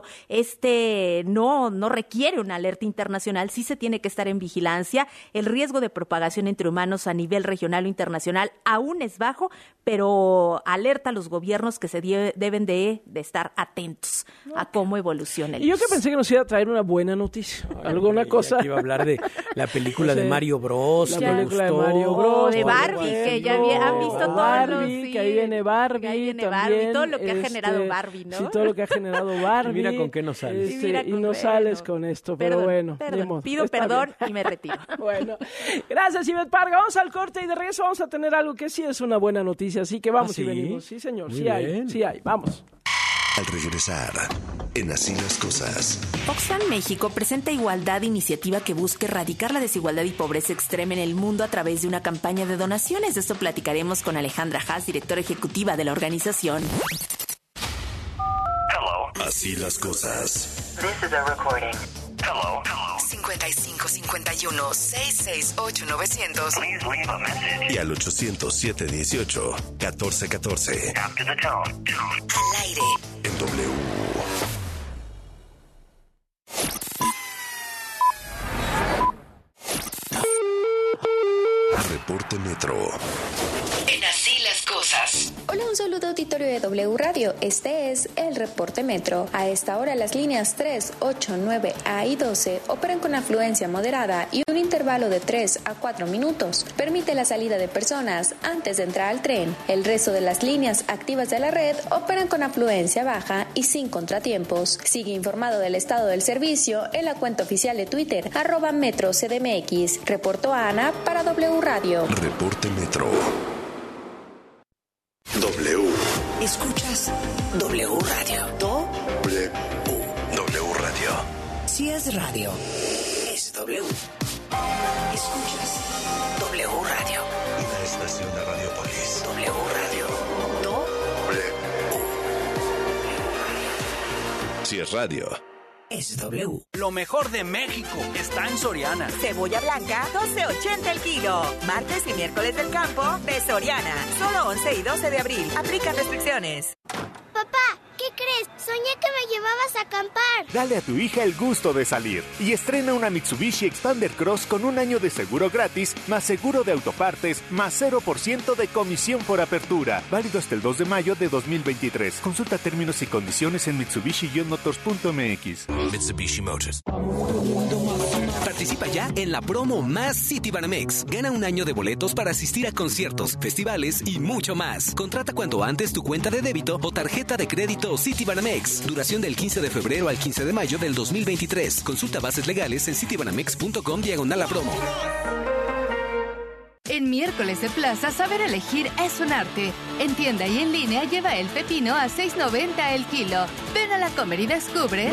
no requiere una alerta internacional, sí se tiene que estar en vigilancia. El riesgo de propagación entre humanos a nivel regional o internacional aún es bajo, pero alerta a los gobiernos que se deben de estar atentos a cómo evoluciona el virus. Y yo que virus. pensé que nos iba a traer una buena noticia, alguna cosa. Iba a hablar de la película de Mario Bros. De Mario Bros. De Barbie, que ya han visto todos Barbie, que ahí viene Barbie. Que ahí viene también, Barbie, todo lo que ha generado Barbie, ¿no? Sí, todo lo que ha generado Barbie. Y mira con qué nos sales. Y no sales con esto, pero bueno. Pido perdón y me retiro. Bueno, gracias, Ivette Parga. Vamos al corte y de regreso vamos a tener algo que sí es una buena noticia, así que vamos y venimos. Sí, señor, sí hay, vamos. Al regresar, en Así las Cosas. Oxfam México presenta Igualdad, iniciativa que busca erradicar la desigualdad y pobreza extrema en el mundo a través de una campaña de donaciones. De esto platicaremos con Alejandra Haas, directora ejecutiva de la organización. Así las cosas. This is a recording. Hello. 50 5551-668-900. Y al 800-718-1414. Al aire. En W. Reporte Metro. En Así las Cosas. Hola, un saludo auditorio de W Radio. Este es el Reporte Metro. A esta hora las líneas 3, 8, 9A y 12 operan con afluencia moderada y un intervalo de 3 a 4 minutos. Permite la salida de personas antes de entrar al tren. El resto de las líneas activas de la red operan con afluencia baja y sin contratiempos. Sigue informado del estado del servicio en la cuenta oficial de Twitter, @MetroCDMX. Reportó Ana para W Radio. Reporte Metro. W. Escuchas W Radio. W. W Radio. Si es radio, es W. Escuchas W Radio. Una estación de Radiopolis. W Radio. W. Si es radio, es W. Lo mejor de México está en Soriana. Cebolla blanca, 12.80 el kilo. Martes y miércoles del campo de Soriana. Solo 11 y 12 de abril. Aplican restricciones. Papá, ¿qué crees? Soñé que me llevabas a acampar. Dale a tu hija el gusto de salir y estrena una Mitsubishi Xpander Cross con un año de seguro gratis, más seguro de autopartes, más 0% de comisión por apertura. Válido hasta el 2 de mayo de 2023. Consulta términos y condiciones en Mitsubishi-motors.mx. Mitsubishi Motors. Participa ya en la promo Más Citibanamex. Gana un año de boletos para asistir a conciertos, festivales y mucho más. Contrata cuanto antes tu cuenta de débito o tarjeta de crédito Citibanamex. Duración del 15 de febrero al 15 de mayo del 2023. Consulta bases legales en citibanamex.com/promo. En miércoles de plaza, saber elegir es un arte. En tienda y en línea lleva el pepino a $6.90 el kilo. Ven a la Comer y descubre.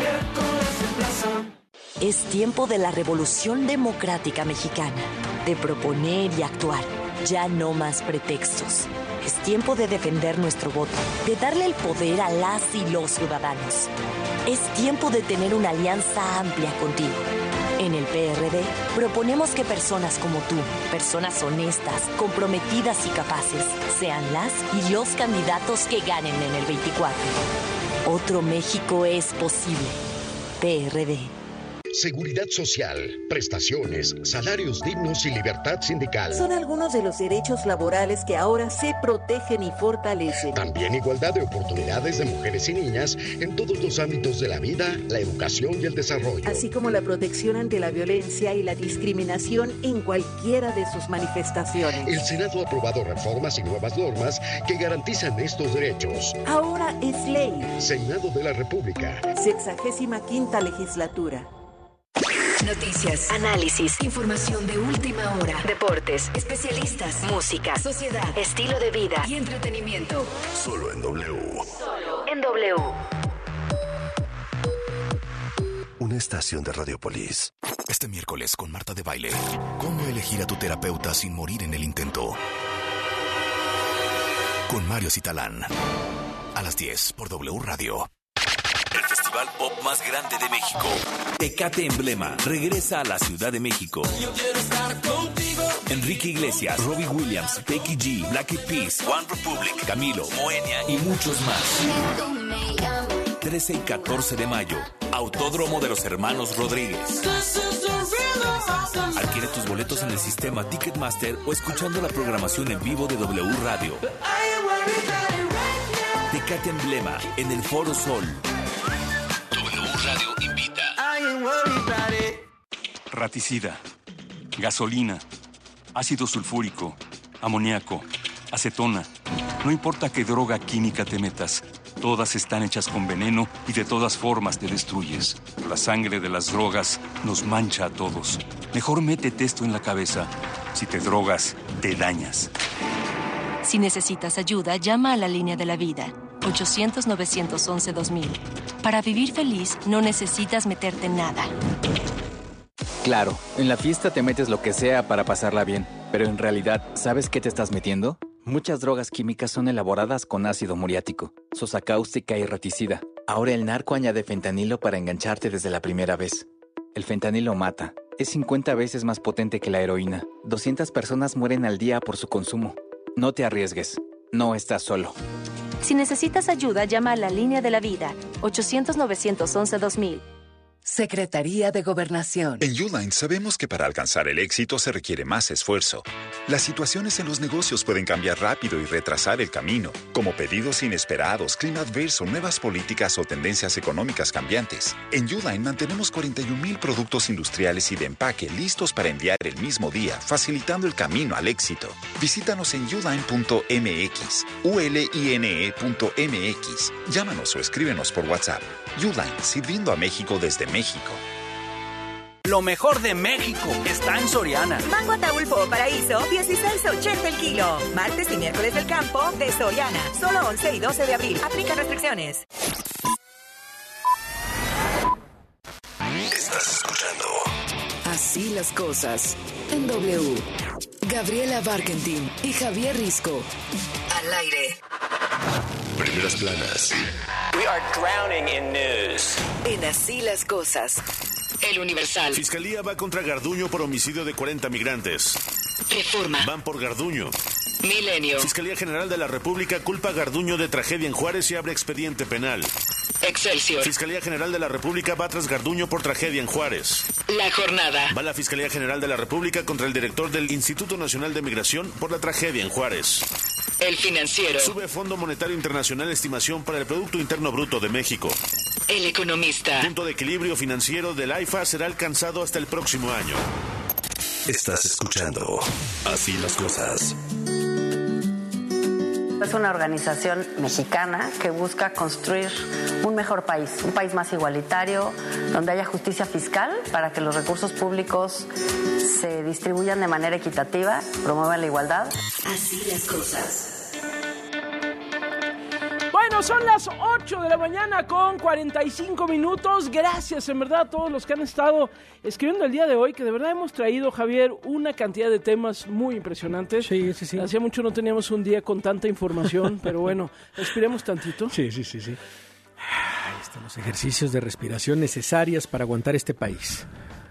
Es tiempo de la revolución democrática mexicana, de proponer y actuar. Ya no más pretextos. Es tiempo de defender nuestro voto, de darle el poder a las y los ciudadanos. Es tiempo de tener una alianza amplia contigo. En el PRD proponemos que personas como tú, personas honestas, comprometidas y capaces, sean las y los candidatos que ganen en el 24. Otro México es posible. PRD. Seguridad social, prestaciones, salarios dignos y libertad sindical. Son algunos de los derechos laborales que ahora se protegen y fortalecen. También igualdad de oportunidades de mujeres y niñas en todos los ámbitos de la vida, la educación y el desarrollo. Así como la protección ante la violencia y la discriminación en cualquiera de sus manifestaciones. El Senado ha aprobado reformas y nuevas normas que garantizan estos derechos. Ahora es ley. Senado de la República. 65ª legislatura. Noticias, análisis, información de última hora, deportes, especialistas, música, sociedad, estilo de vida y entretenimiento. Solo en W. Solo en W. Una estación de Radiopolis. Este miércoles con Marta de Baile. ¿Cómo elegir a tu terapeuta sin morir en el intento? Con Mario Citalán. A las 10 por W Radio. El festival pop más grande de México. Tecate Emblema regresa a la Ciudad de México. Yo quiero estar contigo. Enrique Iglesias, Robbie Williams, Becky G, Black Eyed Peas, One Republic, Camilo, Moenia y muchos más. 13 y 14 de mayo. Autódromo de los Hermanos Rodríguez. Adquiere tus boletos en el sistema Ticketmaster o escuchando la programación en vivo de W Radio. Tecate Emblema en el Foro Sol. Radio invita. Raticida, gasolina, ácido sulfúrico, amoníaco, acetona. No importa qué droga química te metas, todas están hechas con veneno y de todas formas te destruyes. La sangre de las drogas nos mancha a todos. Mejor métete esto en la cabeza. Si te drogas, te dañas. Si necesitas ayuda, llama a la línea de la vida. 800-911-2000. Para vivir feliz, no necesitas meterte en nada. Claro, en la fiesta te metes lo que sea para pasarla bien. Pero en realidad, ¿sabes qué te estás metiendo? Muchas drogas químicas son elaboradas con ácido muriático, sosa cáustica y raticida. Ahora el narco añade fentanilo para engancharte desde la primera vez. El fentanilo mata, Es 50 veces más potente que la heroína. 200 personas mueren al día por su consumo. No te arriesgues. No estás solo. Si necesitas ayuda, llama a la Línea de la Vida, 800-911-2000. Secretaría de Gobernación. En Uline sabemos que para alcanzar el éxito se requiere más esfuerzo. Las situaciones en los negocios pueden cambiar rápido y retrasar el camino, como pedidos inesperados, clima adverso, nuevas políticas o tendencias económicas cambiantes. En Uline mantenemos 41,000 productos industriales y de empaque listos para enviar el mismo día, facilitando el camino al éxito. Visítanos en uline.mx, uline.mx. Llámanos o escríbenos por WhatsApp. Uline, sirviendo a México desde México. Lo mejor de México está en Soriana. Mango Ataulfo o Paraíso, 16.80 el kilo. Martes y miércoles del campo de Soriana. Solo 11 y 12 de abril. Aplica restricciones. Estás escuchando Así las cosas en W. Gabriela Barkentin y Javier Risco. Al aire. Primeras planas. We are drowning in news. En Así las cosas. El Universal. Fiscalía va contra Garduño por homicidio de 40 migrantes. Reforma. Van por Garduño. Milenio. Fiscalía General de la República culpa a Garduño de tragedia en Juárez y abre expediente penal. Excelsior. Fiscalía General de la República va tras Garduño por tragedia en Juárez. La Jornada. Va la Fiscalía General de la República contra el director del Instituto Nacional de Migración por la tragedia en Juárez. El Financiero. Sube Fondo Monetario Internacional estimación para el Producto Interno Bruto de México. El Economista. Punto de equilibrio financiero del AIFA será alcanzado hasta el próximo año. Estás escuchando Así las cosas. Es una organización mexicana que busca construir un mejor país, un país más igualitario, donde haya justicia fiscal para que los recursos públicos se distribuyan de manera equitativa, promuevan la igualdad. Así las cosas. Bueno, son las 8 de la mañana con 45 minutos. Gracias, en verdad, a todos los que han estado escribiendo el día de hoy, que de verdad hemos traído, Javier, una cantidad de temas muy impresionantes. Sí. Hacía mucho no teníamos un día con tanta información, pero bueno, respiremos tantito. Sí. Ahí están los ejercicios de respiración necesarias para aguantar este país.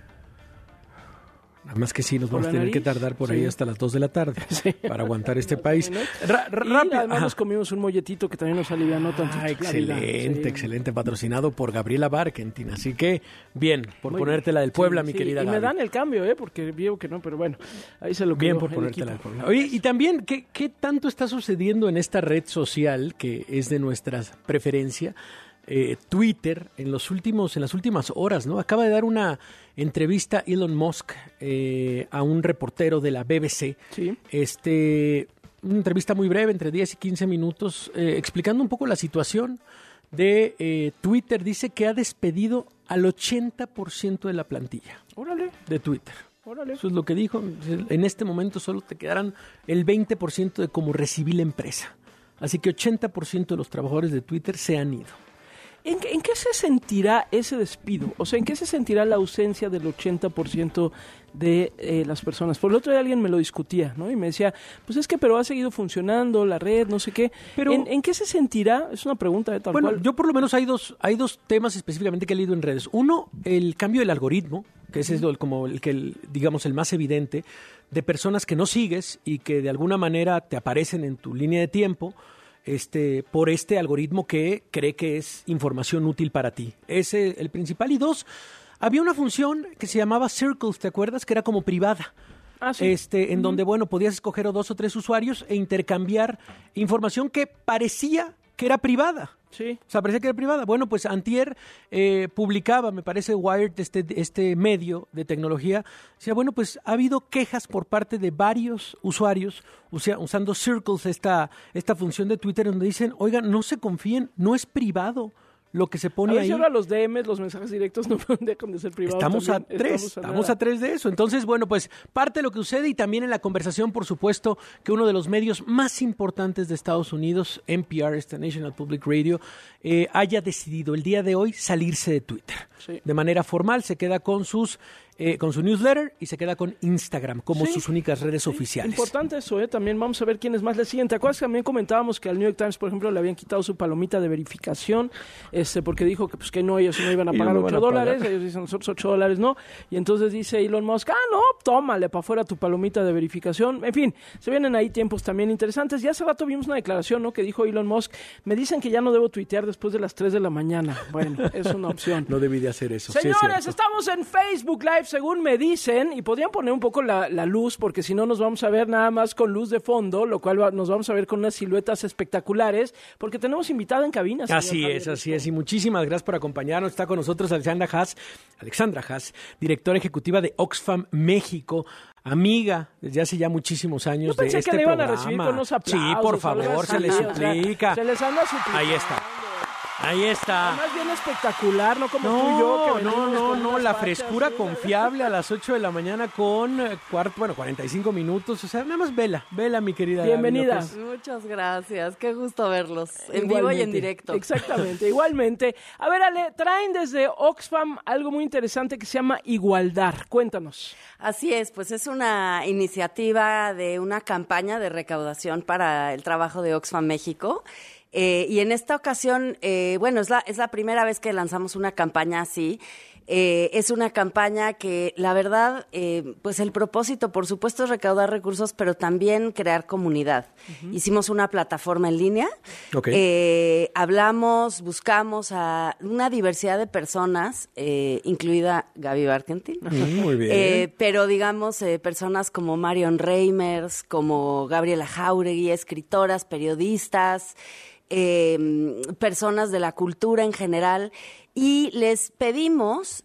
Nada más que sí, nos vamos a tener que tardar por ahí hasta las 2 de la tarde para aguantar este país. Rápido. Además nos comimos un molletito que también nos alivianó tanto. Excelente, patrocinado por Gabriela Barkentin. Así que, bien, por ponértela del Puebla, mi querida Gaby. Y me dan el cambio, porque veo que no, pero bueno, ahí se lo bien por ponértela del Puebla. Oye, y también, ¿qué tanto está sucediendo en esta red social que es de nuestra preferencia? Twitter en las últimas horas, ¿no? Acaba de dar una entrevista Elon Musk a un reportero de la BBC. Sí. Una entrevista muy breve, entre 10 y 15 minutos, explicando un poco la situación de Twitter. Dice que ha despedido al 80% de la plantilla. Órale. De Twitter. Órale. Eso es lo que dijo. En este momento solo te quedarán el 20% de cómo recibí la empresa. Así que 80% de los trabajadores de Twitter se han ido. ¿En qué se sentirá ese despido? O sea, ¿en qué se sentirá la ausencia del 80% de las personas? Por el otro día alguien me lo discutía, ¿no? Y me decía, pues es que pero ha seguido funcionando la red, no sé qué. Pero ¿En qué se sentirá? Es una pregunta tal cual. Yo por lo menos hay dos temas específicamente que he leído en redes. Uno, el cambio del algoritmo, que ese es como el más evidente, de personas que no sigues y que de alguna manera te aparecen en tu línea de tiempo, por este algoritmo que cree que es información útil para ti. Ese es el principal. Y dos, había una función que se llamaba Circles, ¿te acuerdas? Que era como privada. Ah, sí. En donde, podías escoger 2 o 3 usuarios e intercambiar información que parecía que era privada. Sí. O sea, parecía que era privada. Bueno, pues antier publicaba, me parece, Wired, este medio de tecnología. Decía, pues ha habido quejas por parte de varios usuarios usando Circles, esta función de Twitter, donde dicen, oigan, no se confíen, no es privado lo que se pone ahí. Ahora los DMs, los mensajes directos no dejan de ser privados. Estamos a 3 de eso. Entonces, parte de lo que sucede, y también en la conversación, por supuesto, que uno de los medios más importantes de Estados Unidos, NPR, National Public Radio, haya decidido el día de hoy salirse de Twitter. Sí. De manera formal, se queda con sus con su newsletter y se queda con Instagram como sus únicas redes oficiales. Importante eso, también vamos a ver quiénes más le siguen. ¿Te acuerdas que también comentábamos que al New York Times, por ejemplo, le habían quitado su palomita de verificación, porque dijo que pues que no, ellos no iban a pagar $8, ellos dicen nosotros $8 no, y entonces dice Elon Musk, no, tómale para afuera tu palomita de verificación. En fin, se vienen ahí tiempos también interesantes. Ya hace rato vimos una declaración, ¿no?, que dijo Elon Musk, me dicen que ya no debo tuitear después de las 3 de la mañana. Bueno, es una opción. No debí de hacer eso. Señores, estamos en Facebook Live, según me dicen, y podrían poner un poco la luz, porque si no nos vamos a ver nada más con luz de fondo, lo cual nos vamos a ver con unas siluetas espectaculares, porque tenemos invitada en cabina. Así es, y muchísimas gracias por acompañarnos. Está con nosotros Alexandra Haas, directora ejecutiva de Oxfam México, amiga desde hace ya muchísimos años de este programa. Yo pensé que le iban a recibir con unos aplausos. Sí, por favor, se les suplica. Se les anda suplicando. Ahí está. Más bien espectacular, no como tú y yo. No, la frescura confiable a las 8 de la mañana con 45 minutos. O sea, nada más vela, mi querida. Bienvenida. Gaby. Muchas gracias, qué gusto verlos en vivo y en directo. Exactamente, igualmente. A ver, Ale, traen desde Oxfam algo muy interesante que se llama Igualdar. Cuéntanos. Así es, pues es una iniciativa de una campaña de recaudación para el trabajo de Oxfam México. Y en esta ocasión, es la primera vez que lanzamos una campaña así. Es una campaña que, la verdad, pues el propósito, por supuesto, es recaudar recursos, pero también crear comunidad. Uh-huh. Hicimos una plataforma en línea. Okay. Buscamos a una diversidad de personas, incluida Gaby Barkentin. Muy bien. Pero, digamos, personas como Marion Reimers, como Gabriela Jáuregui, escritoras, periodistas, personas de la cultura en general, y les pedimos,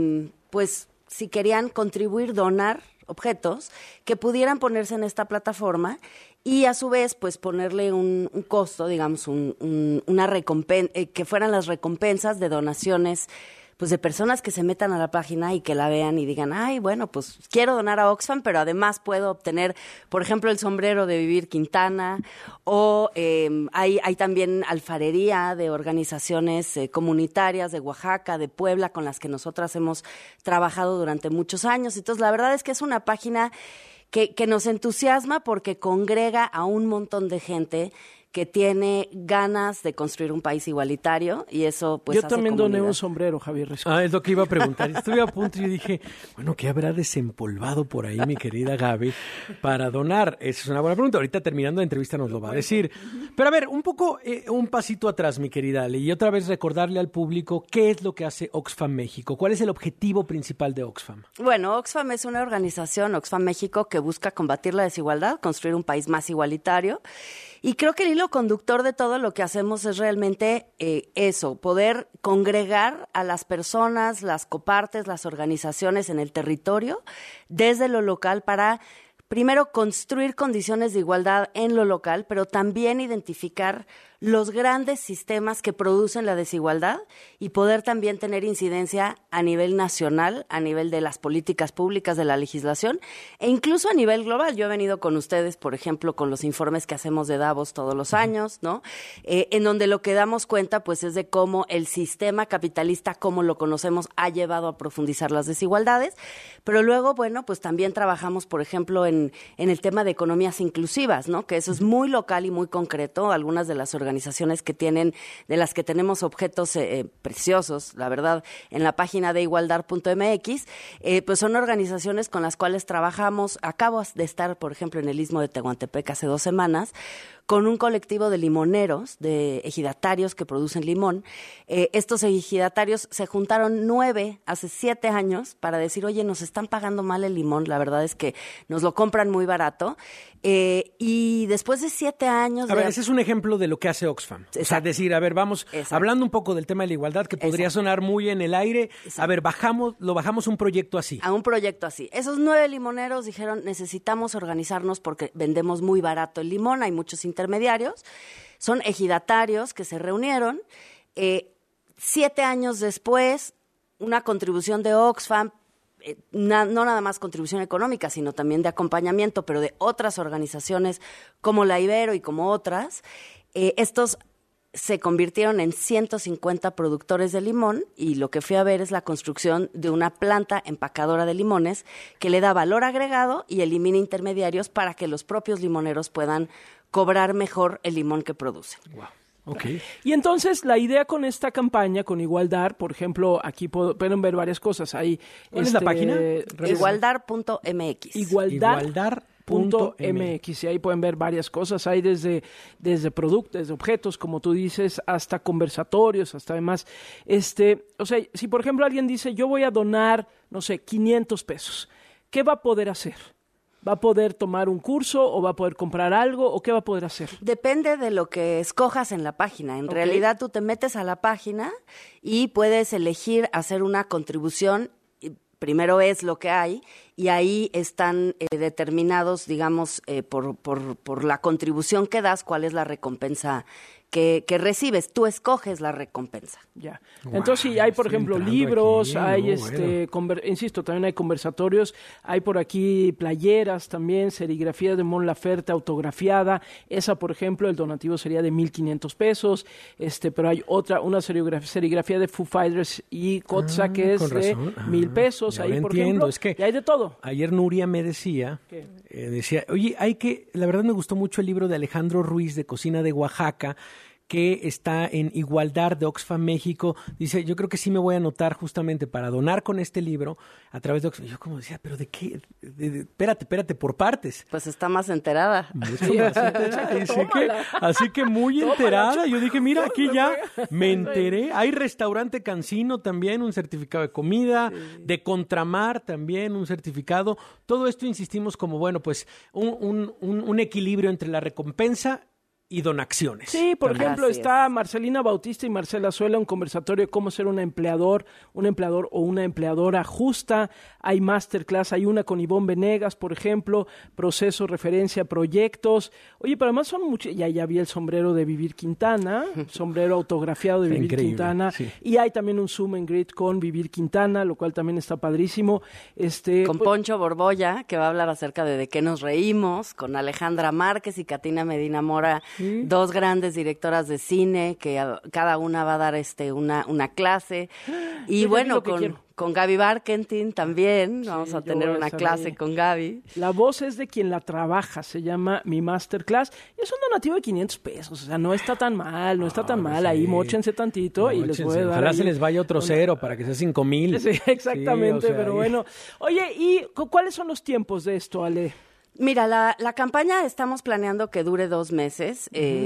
pues, si querían contribuir, donar objetos que pudieran ponerse en esta plataforma y a su vez, pues, ponerle un costo, digamos, una recompensa, que fueran las recompensas de donaciones, pues, de personas que se metan a la página y que la vean y digan, ay, bueno, pues quiero donar a Oxfam, pero además puedo obtener, por ejemplo, el sombrero de Vivir Quintana, o hay también alfarería de organizaciones comunitarias de Oaxaca, de Puebla, con las que nosotras hemos trabajado durante muchos años. Entonces, la verdad es que es una página que nos entusiasma porque congrega a un montón de gente que tiene ganas de construir un país igualitario, y eso pues Yo también doné un sombrero, Javier Risco. Es lo que iba a preguntar. Estuve a punto y dije, bueno, ¿qué habrá desempolvado por ahí mi querida Gaby para donar? Esa es una buena pregunta. Ahorita terminando la entrevista nos lo va a decir. Pero a ver, un pasito atrás, mi querida Ale, y otra vez recordarle al público qué es lo que hace Oxfam México. ¿Cuál es el objetivo principal de Oxfam? Bueno, Oxfam es una organización, Oxfam México, que busca combatir la desigualdad, construir un país más igualitario. Y creo que el hilo conductor de todo lo que hacemos es realmente eso, poder congregar a las personas, las copartes, las organizaciones en el territorio, desde lo local, para primero construir condiciones de igualdad en lo local, pero también identificar los grandes sistemas que producen la desigualdad y poder también tener incidencia a nivel nacional, a nivel de las políticas públicas, de la legislación, e incluso a nivel global. Yo he venido con ustedes, por ejemplo, con los informes que hacemos de Davos todos los años, ¿no? En donde lo que damos cuenta, pues, es de cómo el sistema capitalista, como lo conocemos, ha llevado a profundizar las desigualdades. Pero luego, bueno, pues también trabajamos, por ejemplo, en el tema de economías inclusivas, ¿no? Que eso es muy local y muy concreto. Algunas de las organizaciones de las que tenemos objetos preciosos, la verdad, en la página de igualdar.mx, pues son organizaciones con las cuales trabajamos. Acabo de estar, por ejemplo, en el Istmo de Tehuantepec hace 2 semanas, con un colectivo de limoneros, de ejidatarios que producen limón. Estos ejidatarios se juntaron 9 hace 7 años para decir, oye, nos están pagando mal el limón, la verdad es que nos lo compran muy barato. Y después de 7 años... A ver, ese es un ejemplo de lo que hace Oxfam. Exacto. O sea, decir, a ver, vamos, hablando un poco del tema de la igualdad, que podría sonar muy en el aire. Exacto. A ver, bajamos un proyecto así. A un proyecto así. Esos 9 limoneros dijeron, necesitamos organizarnos porque vendemos muy barato el limón, hay muchos intermediarios. Son ejidatarios que se reunieron. 7 años después, una contribución de Oxfam, no nada más contribución económica, sino también de acompañamiento, pero de otras organizaciones como la Ibero y como otras. Estos se convirtieron en 150 productores de limón y lo que fui a ver es la construcción de una planta empacadora de limones que le da valor agregado y elimina intermediarios para que los propios limoneros puedan cobrar mejor el limón que producen. Wow. Okay. Y entonces la idea con esta campaña, con Igualdar, por ejemplo, aquí pueden ver varias cosas. Hay, ¿cuál es la página? Igualdar.mx. Igualdar.mx y ahí pueden ver varias cosas. Hay desde productos, desde objetos, como tú dices, hasta conversatorios, hasta además, o sea, si por ejemplo alguien dice, yo voy a donar, no sé, 500 pesos, ¿qué va a poder hacer? ¿Va a poder tomar un curso o va a poder comprar algo o qué va a poder hacer? Depende de lo que escojas en la página. En realidad tú te metes a la página y puedes elegir hacer una contribución. Primero es lo que hay y ahí están determinados, digamos, por la contribución que das, cuál es la recompensa que recibes. Tú escoges la recompensa. Ya. Wow. Entonces, sí, hay, por ejemplo, libros, aquí, hay, insisto, también hay conversatorios, hay por aquí playeras también, serigrafía de Mon Laferte autografiada. Esa, por ejemplo, el donativo sería de 1,500 pesos, pero hay una serigrafía de Foo Fighters y Kotza que es de 1,000 pesos. Ahí, por ejemplo, es que y hay de todo. Ayer Nuria me decía, oye, la verdad me gustó mucho el libro de Alejandro Ruiz de Cocina de Oaxaca, que está en Igualdar de Oxfam México. Dice, yo creo que sí me voy a anotar justamente para donar con este libro a través de Oxfam. Yo como decía, ¿pero de qué? Espérate, por partes. Pues está más enterada. Mucho más enterada. Así que muy enterada. Yo dije, mira, aquí ya me enteré. Hay restaurante Cancino también, un certificado de comida, de Contramar también, un certificado. Todo esto insistimos como, bueno, pues un equilibrio entre la recompensa y donacciones. Sí, por ejemplo, está Marcelina Bautista y Marcela Suela, un conversatorio de cómo ser un empleador o una empleadora justa. Hay masterclass, hay una con Ivonne Venegas, por ejemplo, proceso, referencia, proyectos. Oye, pero además son muchos. Ya vi el sombrero de Vivir Quintana, sombrero autografiado de Vivir Quintana. Sí. Y hay también un Zoom and Greet con Vivir Quintana, lo cual también está padrísimo. Con Poncho Borbolla, que va a hablar acerca de qué nos reímos, con Alejandra Márquez y Katina Medina Mora. Dos grandes directoras de cine que cada una va a dar una clase y bueno con Gaby Barkentin también vamos a tener una clase con Gaby. La voz es de quien la trabaja, se llama Mi Masterclass y es un donativo de 500 pesos, o sea, no está tan mal, ahí móchense tantito y les voy a dar. Ojalá se les vaya otro cero para que sea 5,000. Sí, exactamente, pero bueno. Oye, ¿y cuáles son los tiempos de esto, Ale? Mira, la campaña estamos planeando que dure 2 meses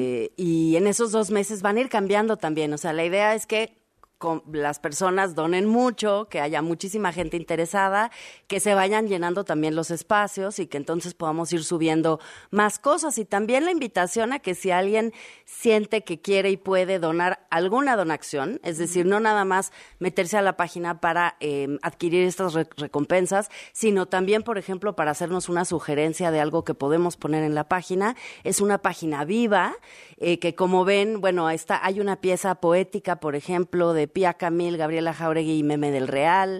y en esos 2 meses van a ir cambiando también. O sea, la idea es que las personas donen mucho, que haya muchísima gente interesada, que se vayan llenando también los espacios y que entonces podamos ir subiendo más cosas. Y también la invitación a que si alguien siente que quiere y puede donar alguna donación, es decir, no nada más meterse a la página para adquirir estas recompensas, sino también, por ejemplo, para hacernos una sugerencia de algo que podemos poner en la página. Es una página viva, que como ven, bueno, hay una pieza poética, por ejemplo, de Pía Camil, Gabriela Jauregui y Meme del Real,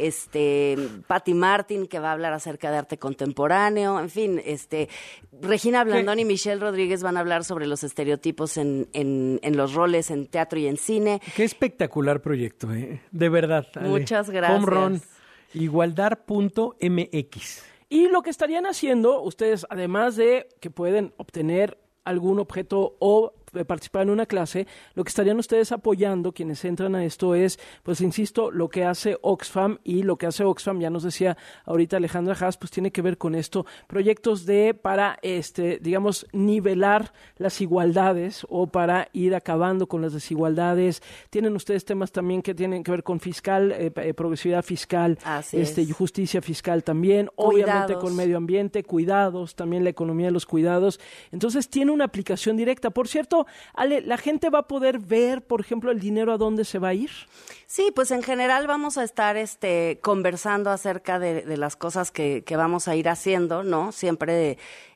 Patti Martin, que va a hablar acerca de arte contemporáneo, en fin, Regina Blandón y Michelle Rodríguez van a hablar sobre los estereotipos en los roles en teatro y en cine. Qué espectacular proyecto, de verdad. Ale. Muchas gracias. Home run, igualdar.mx. Y lo que estarían haciendo ustedes, además de que pueden obtener algún objeto o participar en una clase, lo que estarían ustedes apoyando, quienes entran a esto, es, pues insisto, lo que hace Oxfam, y lo que hace Oxfam, ya nos decía ahorita Alejandra Haas, pues tiene que ver con esto, proyectos para, digamos, nivelar las igualdades o para ir acabando con las desigualdades. Tienen ustedes temas también que tienen que ver con progresividad fiscal, justicia fiscal también, obviamente con medio ambiente, cuidados, también la economía de los cuidados. Entonces tiene una aplicación directa. Por cierto, Ale, ¿la gente va a poder ver, por ejemplo, el dinero a dónde se va a ir? Sí, pues en general vamos a estar conversando acerca de las cosas que vamos a ir haciendo, ¿no? Siempre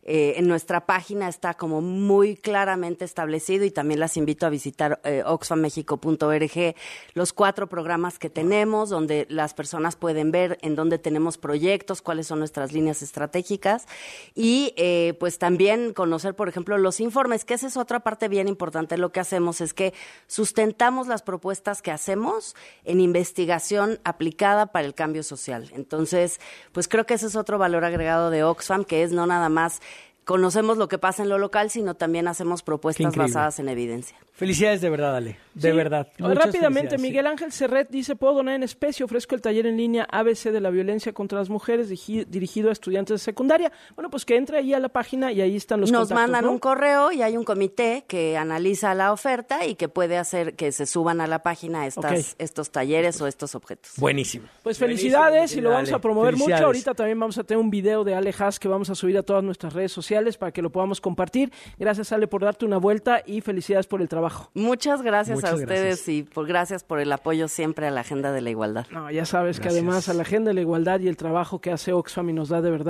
en nuestra página está como muy claramente establecido, y también las invito a visitar oxfammexico.org, los 4 programas que tenemos, donde las personas pueden ver en dónde tenemos proyectos, cuáles son nuestras líneas estratégicas, y pues también conocer, por ejemplo, los informes, que esa es otra parte bien importante. Lo que hacemos es que sustentamos las propuestas que hacemos en investigación aplicada para el cambio social. Entonces, pues creo que ese es otro valor agregado de Oxfam, que es no nada más conocemos lo que pasa en lo local, sino también hacemos propuestas basadas en evidencia. Felicidades de verdad, Ale. De verdad. Rápidamente, Miguel Ángel Serret dice, ¿puedo donar en especie? Ofrezco el taller en línea ABC de la violencia contra las mujeres dirigido a estudiantes de secundaria. Bueno, pues que entre ahí a la página y ahí están los contactos. Nos mandan un correo y hay un comité que analiza la oferta y que puede hacer que se suban a la página estos talleres o estos objetos. Buenísimo. Pues felicidades y lo vamos a promover mucho. Ahorita también vamos a tener un video de Ale Haas que vamos a subir a todas nuestras redes sociales para que lo podamos compartir. Gracias, Ale, por darte una vuelta y felicidades por el trabajo. Muchas gracias a ustedes y gracias por el apoyo siempre a la Agenda de la Igualdad. No, ya sabes que además a la Agenda de la Igualdad y el trabajo que hace Oxfam y nos da de verdad